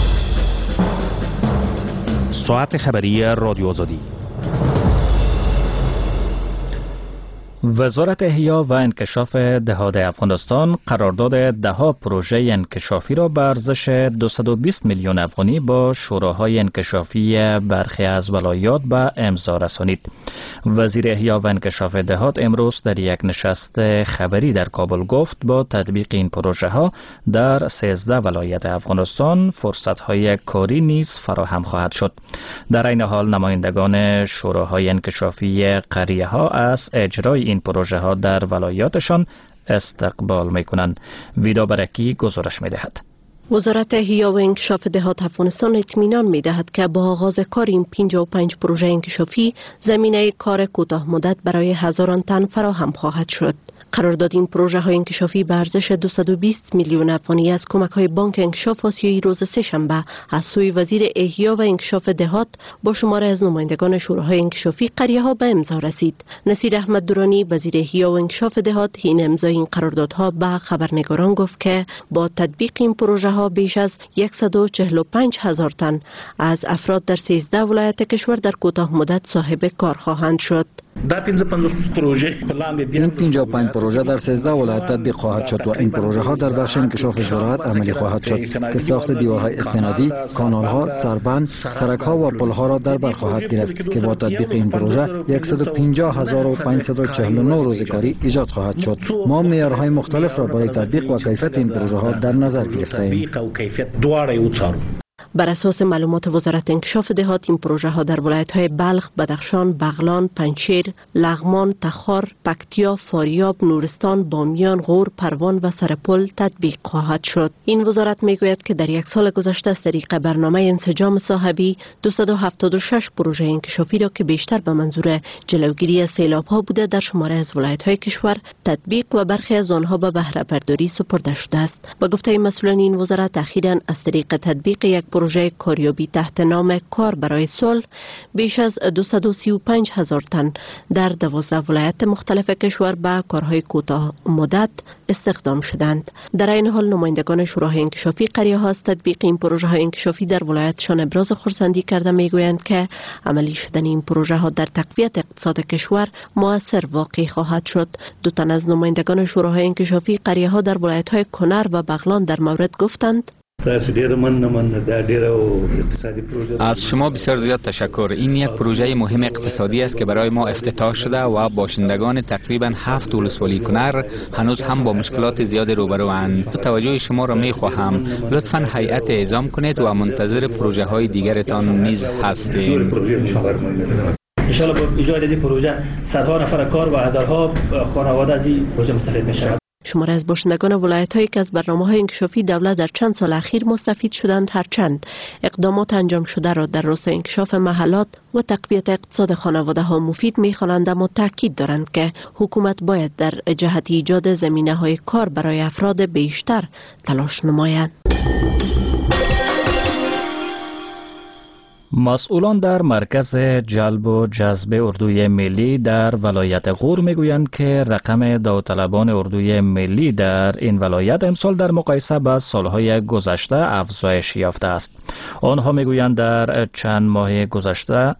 ساعت خبری رادیو آزادی. وزارت احیا و انکشاف دهات افغانستان قرارداد 10 پروژه انکشافی را به ارزش 220 میلیون افغانی با شوراهای انکشافی برخی از ولایات به امضا رسانید. وزیر احیا و انکشاف دهات امروز در یک نشست خبری در کابل گفت با تطبیق این پروژه ها در 13 ولایت افغانستان فرصت های کاری نیز فراهم خواهد شد. در این حال نمایندگان شوراهای انکشافی قریه ها از اجرای این پروژه ها در ولایاتشان استقبال میکنند. ویدا برکی گزارش میدهد. وزارت احیا و انکشاف دهات افغانستان اطمینان می‌دهد که با آغاز کار این 55 پروژه انکشافی زمینه کار کوتاه مدت برای هزاران تن فراهم خواهد شد. قرارداد این پروژه های انکشافی به ارزش 220 میلیون افغانی از کمک های بانک انکشاف آسیایی روز سه‌شنبه از سوی وزیر احیا و انکشاف دهات با شماره از نمایندگان شوراهای انکشافی قریه ها به امضا رسید. نصیر احمد درانی وزیر احیا و انکشاف دهات این امضای این قراردادها به خبرنگاران گفت که با تطبیق این پروژه ها بیش از 145 هزار تن از افراد در 13 ولایت کشور در کوتاه مدت صاحب کار خواهند شد. این 55 پروژه در 13 ولایت تطبیق خواهد شد و این پروژه ها در بخش انکشاف زراعت عملی خواهد شد که ساخت دیوارهای استنادی، کانال ها، سربند، سرک ها و پل ها را در بر خواهد گرفت که با تطبیق این پروژه 150,549 روزگاری ایجاد خواهد شد. ما معیارهای مختلف را برای تطبیق و کیفیت این پروژه ها در نظر گرفته ایم. بر اساس معلومات وزارت انکشاف دهات این پروژه ها در ولایت های بلخ، بدخشان، بغلان، پنجشیر، لغمان، تخار، پکتیا، فاریاب، نورستان، بامیان، غور، پروان و سرپل تطبیق خواهد شد. این وزارت میگوید که در یک سال گذشته از طریق برنامه انسجام صاحبی 276 پروژه انکشافی را که بیشتر به منظور جلوگیری از سیلاب ها بوده در شماره از ولایت های کشور تطبیق و برخی از آنها به بهره برداری سپرده شده است. با گفته مسئولان این وزارت اخیراً از طریق تطبیق یک پروژه کاریابی تحت نام کار برای صلح بیش از 235 هزار تن در 12 ولایت مختلف کشور به کارهای کوتاه مدت استخدام شدند. در این حال نمایندگان شوراهای انکشافی قریه ها از تطبیق این پروژه های انکشافی در ولایتشان ابراز خرسندی کرده میگویند که عملی شدن این پروژه ها در تقویت اقتصاد کشور مؤثر واقع خواهد شد. دو تن از نمایندگان شوراهای انکشافی قریه ها در ولایت های کنر و بغلان در مورد گفتند از شما بسیار زیاد تشکر. این یک پروژه مهم اقتصادی است که برای ما افتتاح شده و باشندگان تقریبا 7 ولسوالی کنر هنوز هم با مشکلات زیاد روبروند. توجه شما را می خواهم. لطفاً هیئت اعزام کنید و منتظر پروژه های دیگرتان نیز هستیم. انشاءالله با ایجاد این پروژه صدها نفر کار و هزارها خانواده از این پروژه مستفید میشوند. شماره از باشندگان ولایت‌هایی که از برنامه‌های انکشافی دولت در چند سال اخیر مستفید شدند هرچند اقدامات انجام شده را در راستای انکشاف محلات و تقویت اقتصاد خانواده‌ها مفید می‌خوانند، اما تاکید دارند که حکومت باید در جهت ایجاد زمینه‌های کار برای افراد بیشتر تلاش نماید. مسئولان در مرکز جلب و جذب اردوی ملی در ولایت غور میگویند که رقم داوطلبان اردوی ملی در این ولایت امسال در مقایسه با سالهای گذشته افزایش یافته است. آنها میگویند در چند ماه گذشته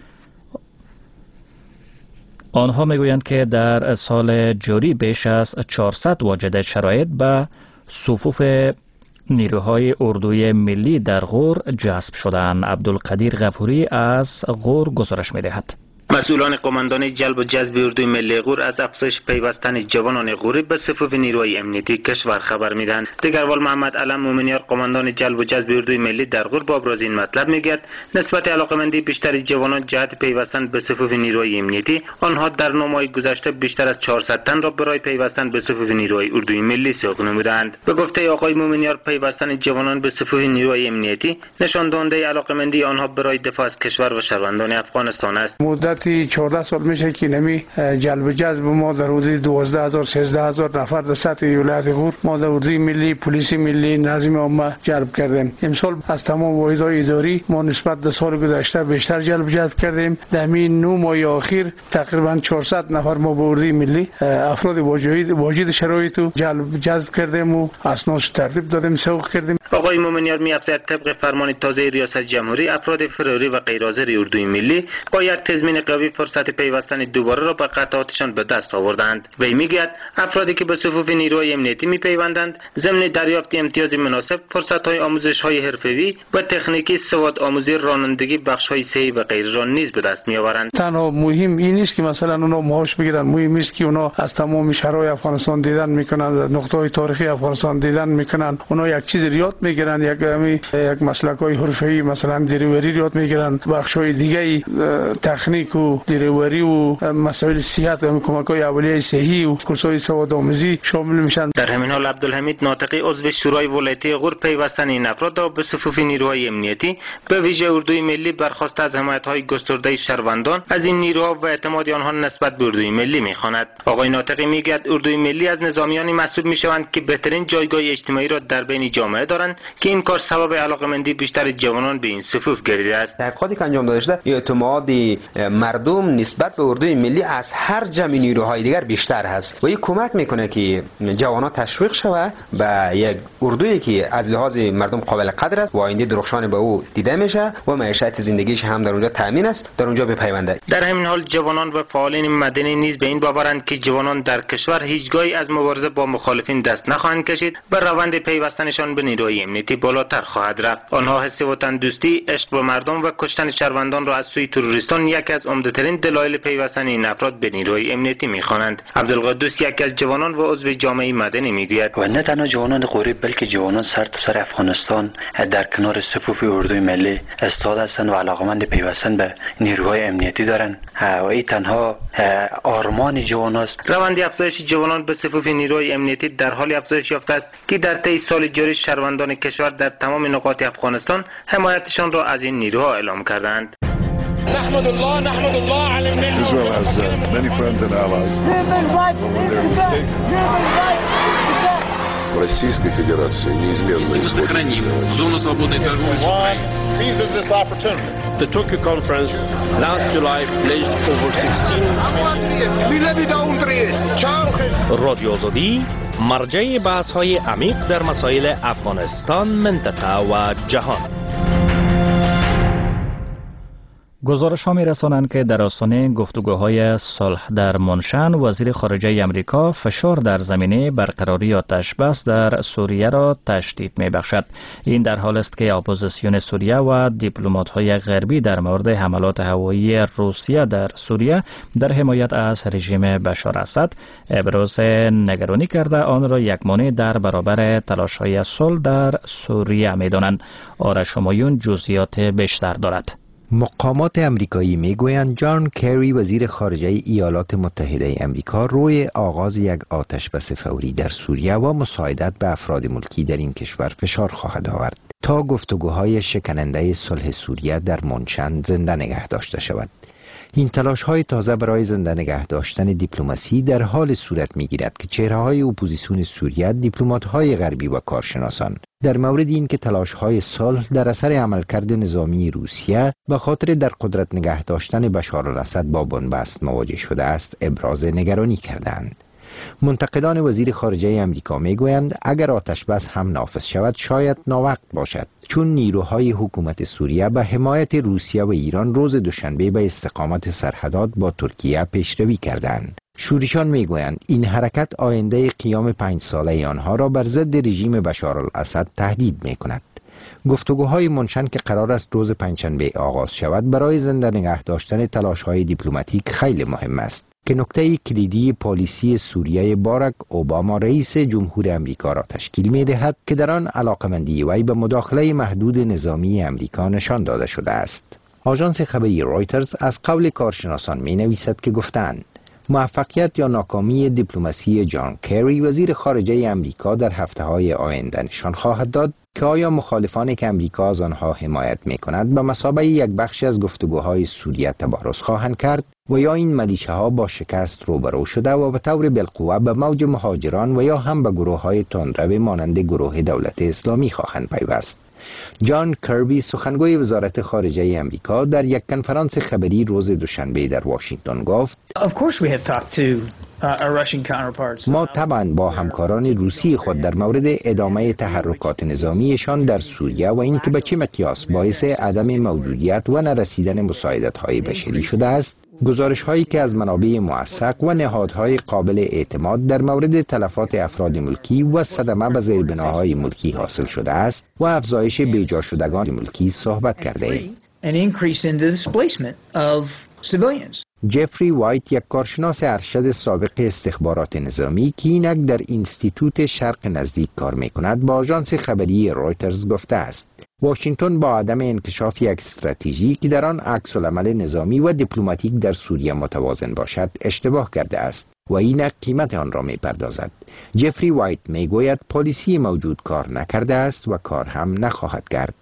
که در سال جاری بیش از 400 واجد شرایط به صفوف نیروهای اردوی ملی در غور جذب شدند. عبدالقدیر غفوری از غور گزارش می‌دهد. مسئولان قماندان جلب و جذب اردوی ملی غور از افزایش پیوستن جوانان غوری به صفوف نیروهای امنیتی کشور خبر میدهند. دگربال محمد علم مومنیار قماندان جلب و جذب اردوی ملی در غور با ابراز این مطلب میگوید نسبت علاقمندی بیشتر جوانان جهت پیوستن به صفوف نیروهای امنیتی، آنها در 9 ماه گذشته بیشتر از 400 تن را برای پیوستن به صفوف نیروهای اردوی ملی سوق نمودند. به گفته آقای مومنیار پیوستن جوانان به صفوف نیروهای امنیتی نشان دهنده علاقمندی آنها برای دفاع از کشور و شهروندان افغانستان است. مدت مدتی 14 سال میشه که نمی جلب جذب ما در حدود 12000 13000 نفر در سطح ولایت غور ما در اردوی ملی، پلیس ملی، نظم عامه جلب کردیم. امسال از تمام واحدهای اداری ما نسبت به سال گذشته بیشتر جلب کردیم. در همین 9 ماه اخیر تقریبا 400 نفر ما به اردوی ملی افراد واجد شرایط جذب کردیم و اسنادش ترتیب دادیم، سوق کردیم. آقای مومنیار می‌افزاید طبق فرمان تازه ریاست جمهوری افراد فراری و غیرحاضر اردوی ملی باید تضمین قوی فرصت پیوستن دوباره را به قطعاتشان به دست آوردند. وی میگوید افرادی که به صفوف نیروهای امنیتی میپیوندند ضمن دریافت امتیاز مناسب فرصت‌های آموزش‌های حرفه‌ای و تکنیکی سواد آموزی رانندگی بخش‌های صحی و غیره را نیز به دست می‌آورند. تنها مهم این نیست که مثلا اونا معاش بگیرن، مهم است که اونا از تمام شهرهای افغانستان دیدن میکنن، نقطه‌های تاریخی افغانستان دیدن میکنن، اونا یک چیز یاد میگیرن، یک مسلک‌های حرفه‌ای مثلا دریوری یاد میگیرن، بخش‌های دیگه تکنیک و دریوری و مسائل صحت و کمک‌های اولیه صحی و کورس‌های سواد آموزی شامل میشن. در همین حال عبدالحمید ناطقی عضو شورای ولایتی غور پیوستن این افراد را به صفوف نیروهای امنیتی به ویژه اردوی ملی برخواسته از حمایت‌های گسترده شهروندان از این نیروها و اعتماد آنها نسبت به اردوی ملی می‌خواند. آقای ناطقی میگوید اردوی ملی از نظامیانی محسوب می‌شوند که بهترین جایگاه اجتماعی را در بین جامعه دارند که این کار سبب علاقه‌مندی بیشتر جوانان به این صفوف گردیده است. تحقیقاتی که انجام داده شده اعتماد مردم نسبت به اردوی ملی از هر جمع نیروهای دیگر بیشتر هست و این کمک میکنه که جوانان تشویق شود به یک اردویی که از لحاظ مردم قابل قدر است و آینده درخشان به او دیده میشه و معیشت زندگیش هم در اونجا تامین است، در اونجا بپیونده. در همین حال جوانان و فعالین مدنی نیز به این باورند که جوانان در کشور هیچگاهی از مبارزه با مخالفین دست نخواهند کشید و روند پیوستنشان به نیروهای امنیتی بالاتر خواهد رفت. آنها حس وطن دوستی، عشق به مردم و کشتن شهروندان را از سوی تروریستان یکی از عمده‌ترین دلایل پیوستن این افراد به نیروهای امنیتی می‌خوانند. عبدالقدوس یکی از جوانان و عضو جامعه مدنی میگوید و نه تنها جوانان غوری بلکه جوانان سر تا سر افغانستان در کنار صفوف اردوی ملی استاد هستند و علاقمند پیوستن به نیروهای امنیتی دارند و این تنها آرمان جوان است. روند افزایش جوانان به صفوف نیروهای امنیتی در حال افزایش یافته است که در طی سال جاری شهروندان کشور در تمام نقاط افغانستان حمایتشان را از این نیروها اعلام کردند. نحمد الله على النعمة. Israel has many friends and allies. Российской Федерации неизменно сохраним зону свободной торговли с Украиной. Seizes this opportunity. The Tokyo conference last July pledged over 16 رادیو آزادی مرجع بحث‌های عمیق در مسائل افغانستان، منطقه و جهان. گزارش ها می رسانند که در آستانه گفتگوهای صلح در منشن وزیر خارجه امریکا فشار در زمینه برقراری آتش بس در سوریه را تشدید می بخشد. این در حال است که اپوزیسیون سوریه و دیپلمات های غربی در مورد حملات هوایی روسیه در سوریه در حمایت از رژیم بشار اسد ابراز نگرانی کرده آن را یکمانه در برابر تلاش های صلح در سوریه می دانند. آرش همایون جزئیات بیشتر دارد. مقامات امریکایی میگویند جان کری وزیر خارجه ایالات متحده امریکا روی آغاز یک آتشبس فوری در سوریه و مساعدت به افراد ملکی در این کشور فشار خواهد آورد تا گفتگوهای شکننده صلح سوریه در منشن زنده نگه داشته شود. این تلاش های تازه برای زنده نگه داشتن دیپلماسی در حال صورت می گیرد که چهره های اپوزیسیون سوریه، دیپلمات های غربی و کارشناسان در مورد این که تلاش های صلح در اثر عملکرد نظامی روسیه و خاطر در قدرت نگه داشتن بشار الاسد با بنبست مواجه شده است ابراز نگرانی کردند. منتقدان وزیر خارجه امریکا میگویند اگر آتش بس هم نافذ شود شاید ناوقت باشد، چون نیروهای حکومت سوریه به حمایت روسیه و ایران روز دوشنبه به استقامت سرحدات با ترکیه پیشروی کردند. شورشیان میگویند این حرکت آینده قیام 5 ساله آنها را بر ضد رژیم بشار الاسد تهدید میکند. گفتگوهای منشن که قرار است روز پنجشنبه آغاز شود برای زنده نگه داشتن تلاش‌های دیپلماتیک خیلی مهم است که نکته کلیدی پالیسی سوریه باراک اوباما رئیس جمهور امریکا را تشکیل می‌دهد که در آن علاقمندی وی به مداخله محدود نظامی امریکا نشان داده شده است. آژانس خبری رویترز از قول کارشناسان می‌نویسد که گفتند موفقیت یا ناکامی دیپلماسی جان کری وزیر خارجه امریکا در هفته‌های آینده نشان خواهد داد که آیا مخالفانی که امریکا از آنها حمایت می‌کند به مثابه یک بخشی از گفتگوهای سوریه تبارز خواهند کرد و یا این ملیشه ها با شکست روبرو شده و به طور بالقوه به موج مهاجران و یا هم به گروه‌های تندرو مانند گروه دولت اسلامی خواهند پیوست. جان کربی سخنگوی وزارت خارجه امریکا در یک کنفرانس خبری روز دوشنبه در واشنگتن گفت ما طبعا با همکاران روسی خود در مورد ادامه تحرکات نظامیشان در سوریه و اینکه به چه مقیاس باعث عدم موجودیت و نرسیدن مساعدت‌های بشری شده است، گزارش هایی که از منابع موثق و نهادهای قابل اعتماد در مورد تلفات افراد ملکی و صدمه به زیربناهای ملکی حاصل شده است و افزایش بیجا شدگان ملکی صحبت کرده ایم. جفری وایت، یک کارشناس ارشد سابق استخبارات نظامی که اینک در اینستیتوت شرق نزدیک کار میکند، با آژانس خبری رویترز گفته است واشنگتن با عدم انکشاف یک استراتژی که در آن عکس‌العمل نظامی و دیپلماتیک در سوریه متوازن باشد اشتباه کرده است و اینک قیمت آن را میپردازد. جفری وایت میگوید پالیسی موجود کار نکرده است و کار هم نخواهد کرد.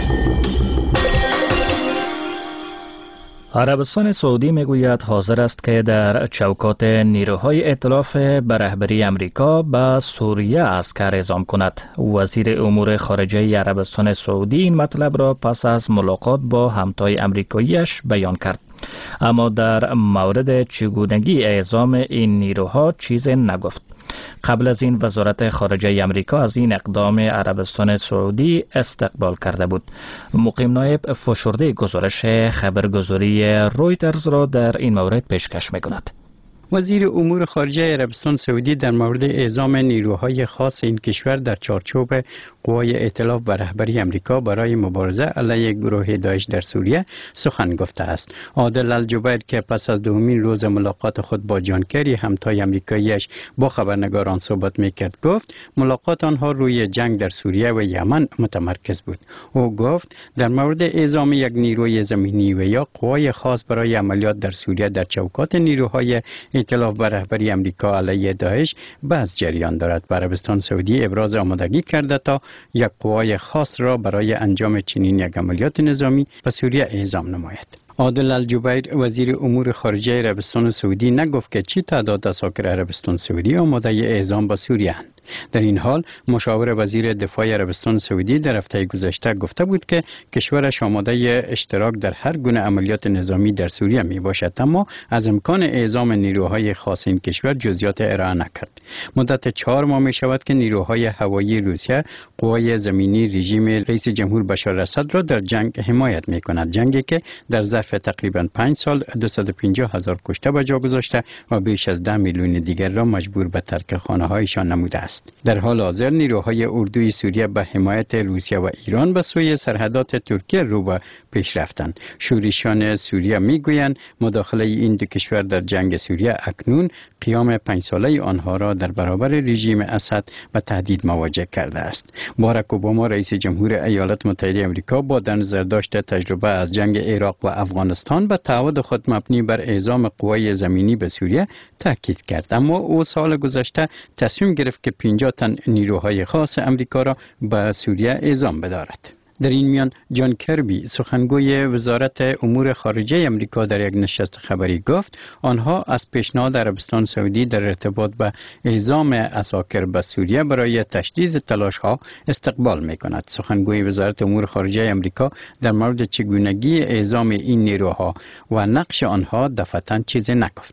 عربستان سعودی میگوید حاضر است که در چوکات نیروهای ائتلاف به رهبری امریکا به سوریه عسکر اعزام کند. وزیر امور خارجه عربستان سعودی این مطلب را پس از ملاقات با همتای امریکاییش بیان کرد، اما در مورد چگونگی اعزام این نیروها چیزی نگفت. قبل از این وزارت خارجه امریکا از این اقدام عربستان سعودی استقبال کرده بود. مقیم نایب فشرده گزارش خبرگزاری رویترز را در این مورد پیشکش می‌کند. وزیر امور خارجه عربستان سعودی در مورد اعزام نیروهای خاص این کشور در چارچوب قوای ائتلاف به رهبری امریکا برای مبارزه علیه گروه داعش در سوریه سخن گفته است. عادل الجبیر که پس از دومین روز ملاقات خود با جان کری همتای امریکاییش با خبرنگاران صحبت میکرد گفت ملاقات آنها روی جنگ در سوریه و یمن متمرکز بود. او گفت در مورد اعزام یک نیروی زمینی و یا قوای خاص برای عملیات در سوریه در چوکات نیروهای ائتلاف به رهبری امریکا علیه داعش بحث جریان دارد. عربستان سعودی ابراز آمادگی کرده تا یک قوای خاص را برای انجام چنین یک عملیات نظامی به سوریه اعزام نماید. عادل الجبیر وزیر امور خارجه عربستان سعودی نگفت که چی تعداد عساکر عربستان سعودی آماده اعزام به سوریه اند. در این حال مشاور وزیر دفاع عربستان سعودی در هفته گذشته گفته بود که کشورش آماده اشتراک در هر گونه عملیات نظامی در سوریه می باشد، اما از امکان اعزام نیروهای خاص این کشور جزئیات ارائه نکرد. مدت 4 ماه می شود که نیروهای هوایی روسیه قوای زمینی رژیم رئیس جمهور بشار الاسد را در جنگ حمایت می کند، جنگی که در ظرف تقریبا 5 سال 250,000 کشته به جا گذاشته و بیش از 10 میلیون دیگر را مجبور به ترک خانه‌هایشان نموده است. در حال حاضر نیروهای اردوی سوریه به حمایت روسیه و ایران به سوی سرحدات ترکیه رو به پیش رفتند. شورشیان سوریه میگویند مداخله این دو کشور در جنگ سوریه اکنون قیام 5 ساله آنها را در برابر رژیم اسد و تهدید مواجه کرده است. باراک اوباما رئیس جمهور ایالات متحده آمریکا با در نظر داشت تجربه از جنگ عراق و افغانستان به تعهد خود مبنی بر اعزام قوای زمینی به سوریه تاکید کرد، اما او سال گذشته تصمیم گرفت که 50 تن نیروهای خاص امریکا را به سوریه اعزام بدارد. در این میان جان کربی سخنگوی وزارت امور خارجه امریکا در یک نشست خبری گفت آنها از پیشنهاد عربستان سعودی در ارتباط به اعزام عساکر به سوریه برای تشدید تلاش‌ها استقبال می‌کند. سخنگوی وزارت امور خارجه امریکا در مورد چگونگی اعزام این نیروها و نقش آنها دفعتاً چیزی نگفت.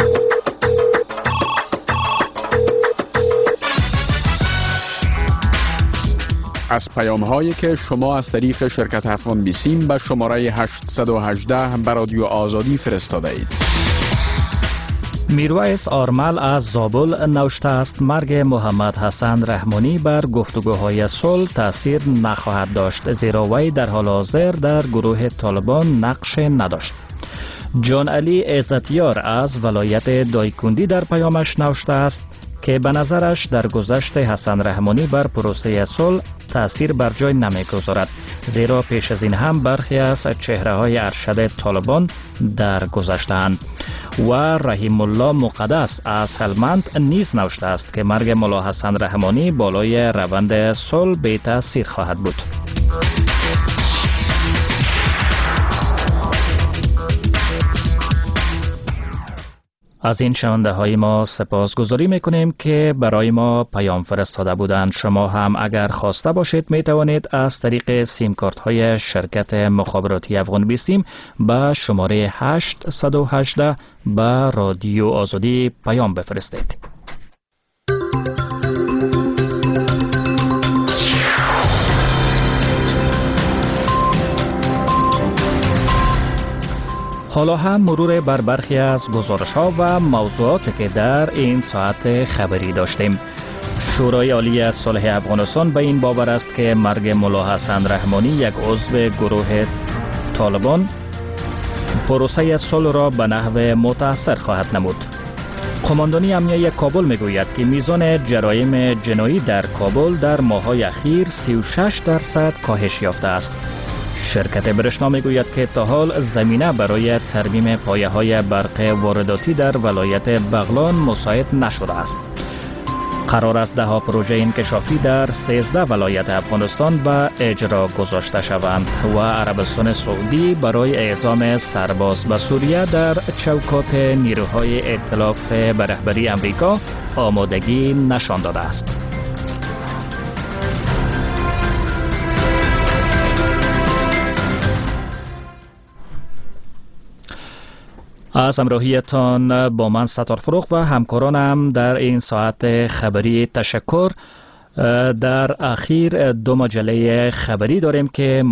از پیام‌هایی که شما از طریق شرکت افغان بیسیم به شماره 818 به رادیو آزادی فرستاده اید. میرویس آرمل از زابل نوشته است مرگ محمد حسن رحمانی بر گفتگوهای صلح تأثیر نخواهد داشت، زیرا وی در حال حاضر در گروه طالبان نقش نداشت. جان علی عزتیار از ولایت دایکندی در پیامش نوشته است که به نظرش در گذشت حسن رحمانی بر پروسه صلح تأثیر بر جای نمی‌گذارد، زیرا پیش از این هم برخی از چهره‌های ارشد طالبان در گذشته‌اند. و رحیم الله مقدس از هلمند نیز نوشته است که مرگ ملا حسن رحمانی بالای روند صلح بی تاثیر خواهد بود. از این شنونده های ما سپاسگزاری میکنیم که برای ما پیام فرستاده بودند. شما هم اگر خواسته باشید می توانید از طریق سیم کارت های شرکت مخابراتی افغان 20 به شماره 818 به رادیو آزادی پیام بفرستید. حالا هم مرور بر برخی از گزارش‌ها و موضوعاتی که در این ساعت خبری داشتیم. شورای عالی صلح افغانستان به این باور است که مرگ ملا حسن رحمانی، یک عضو گروه طالبان، پروسه صلح را به نحو متأثر خواهد نمود. قماندانی امنیه کابل میگوید که میزان جرایم جنایی در کابل در ماه‌های اخیر 36% کاهش یافته است. شرکت برشنا میگوید که تا حال زمینه برای ترمیم پایه‌های برق وارداتی در ولایت بغلان مساعد نشده است. قرار است 10 پروژه انکشافی در 13 ولایت افغانستان به اجرا گذاشته شوند و عربستان سعودی برای اعزام سرباز به سوریه در چوکات نیروهای ائتلاف به رهبری امریکا آمادگی نشان داده است. از همراهیتان با من ستار فروغ و همکارانم در این ساعت خبری تشکر. در اخیر 2 مجله خبری داریم که